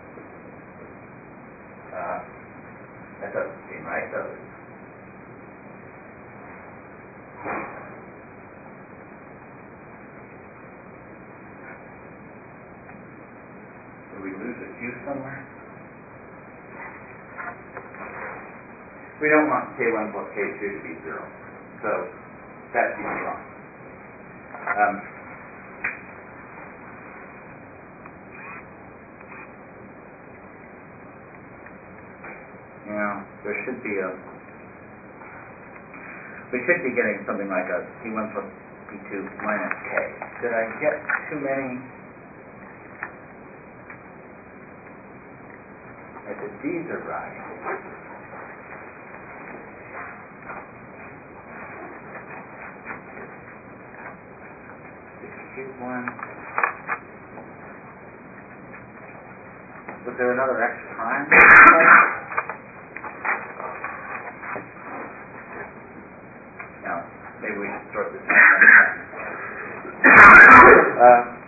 Uh, that doesn't seem right, does it? Did we lose a q somewhere? We don't want k one plus k two to be zero, so that seems wrong. Um, yeah, there should be a, we should be getting something like a p one plus p two minus k. Did I get too many? If the d's are right, one. Was there another x prime? No. Maybe we should sort this out. Uh,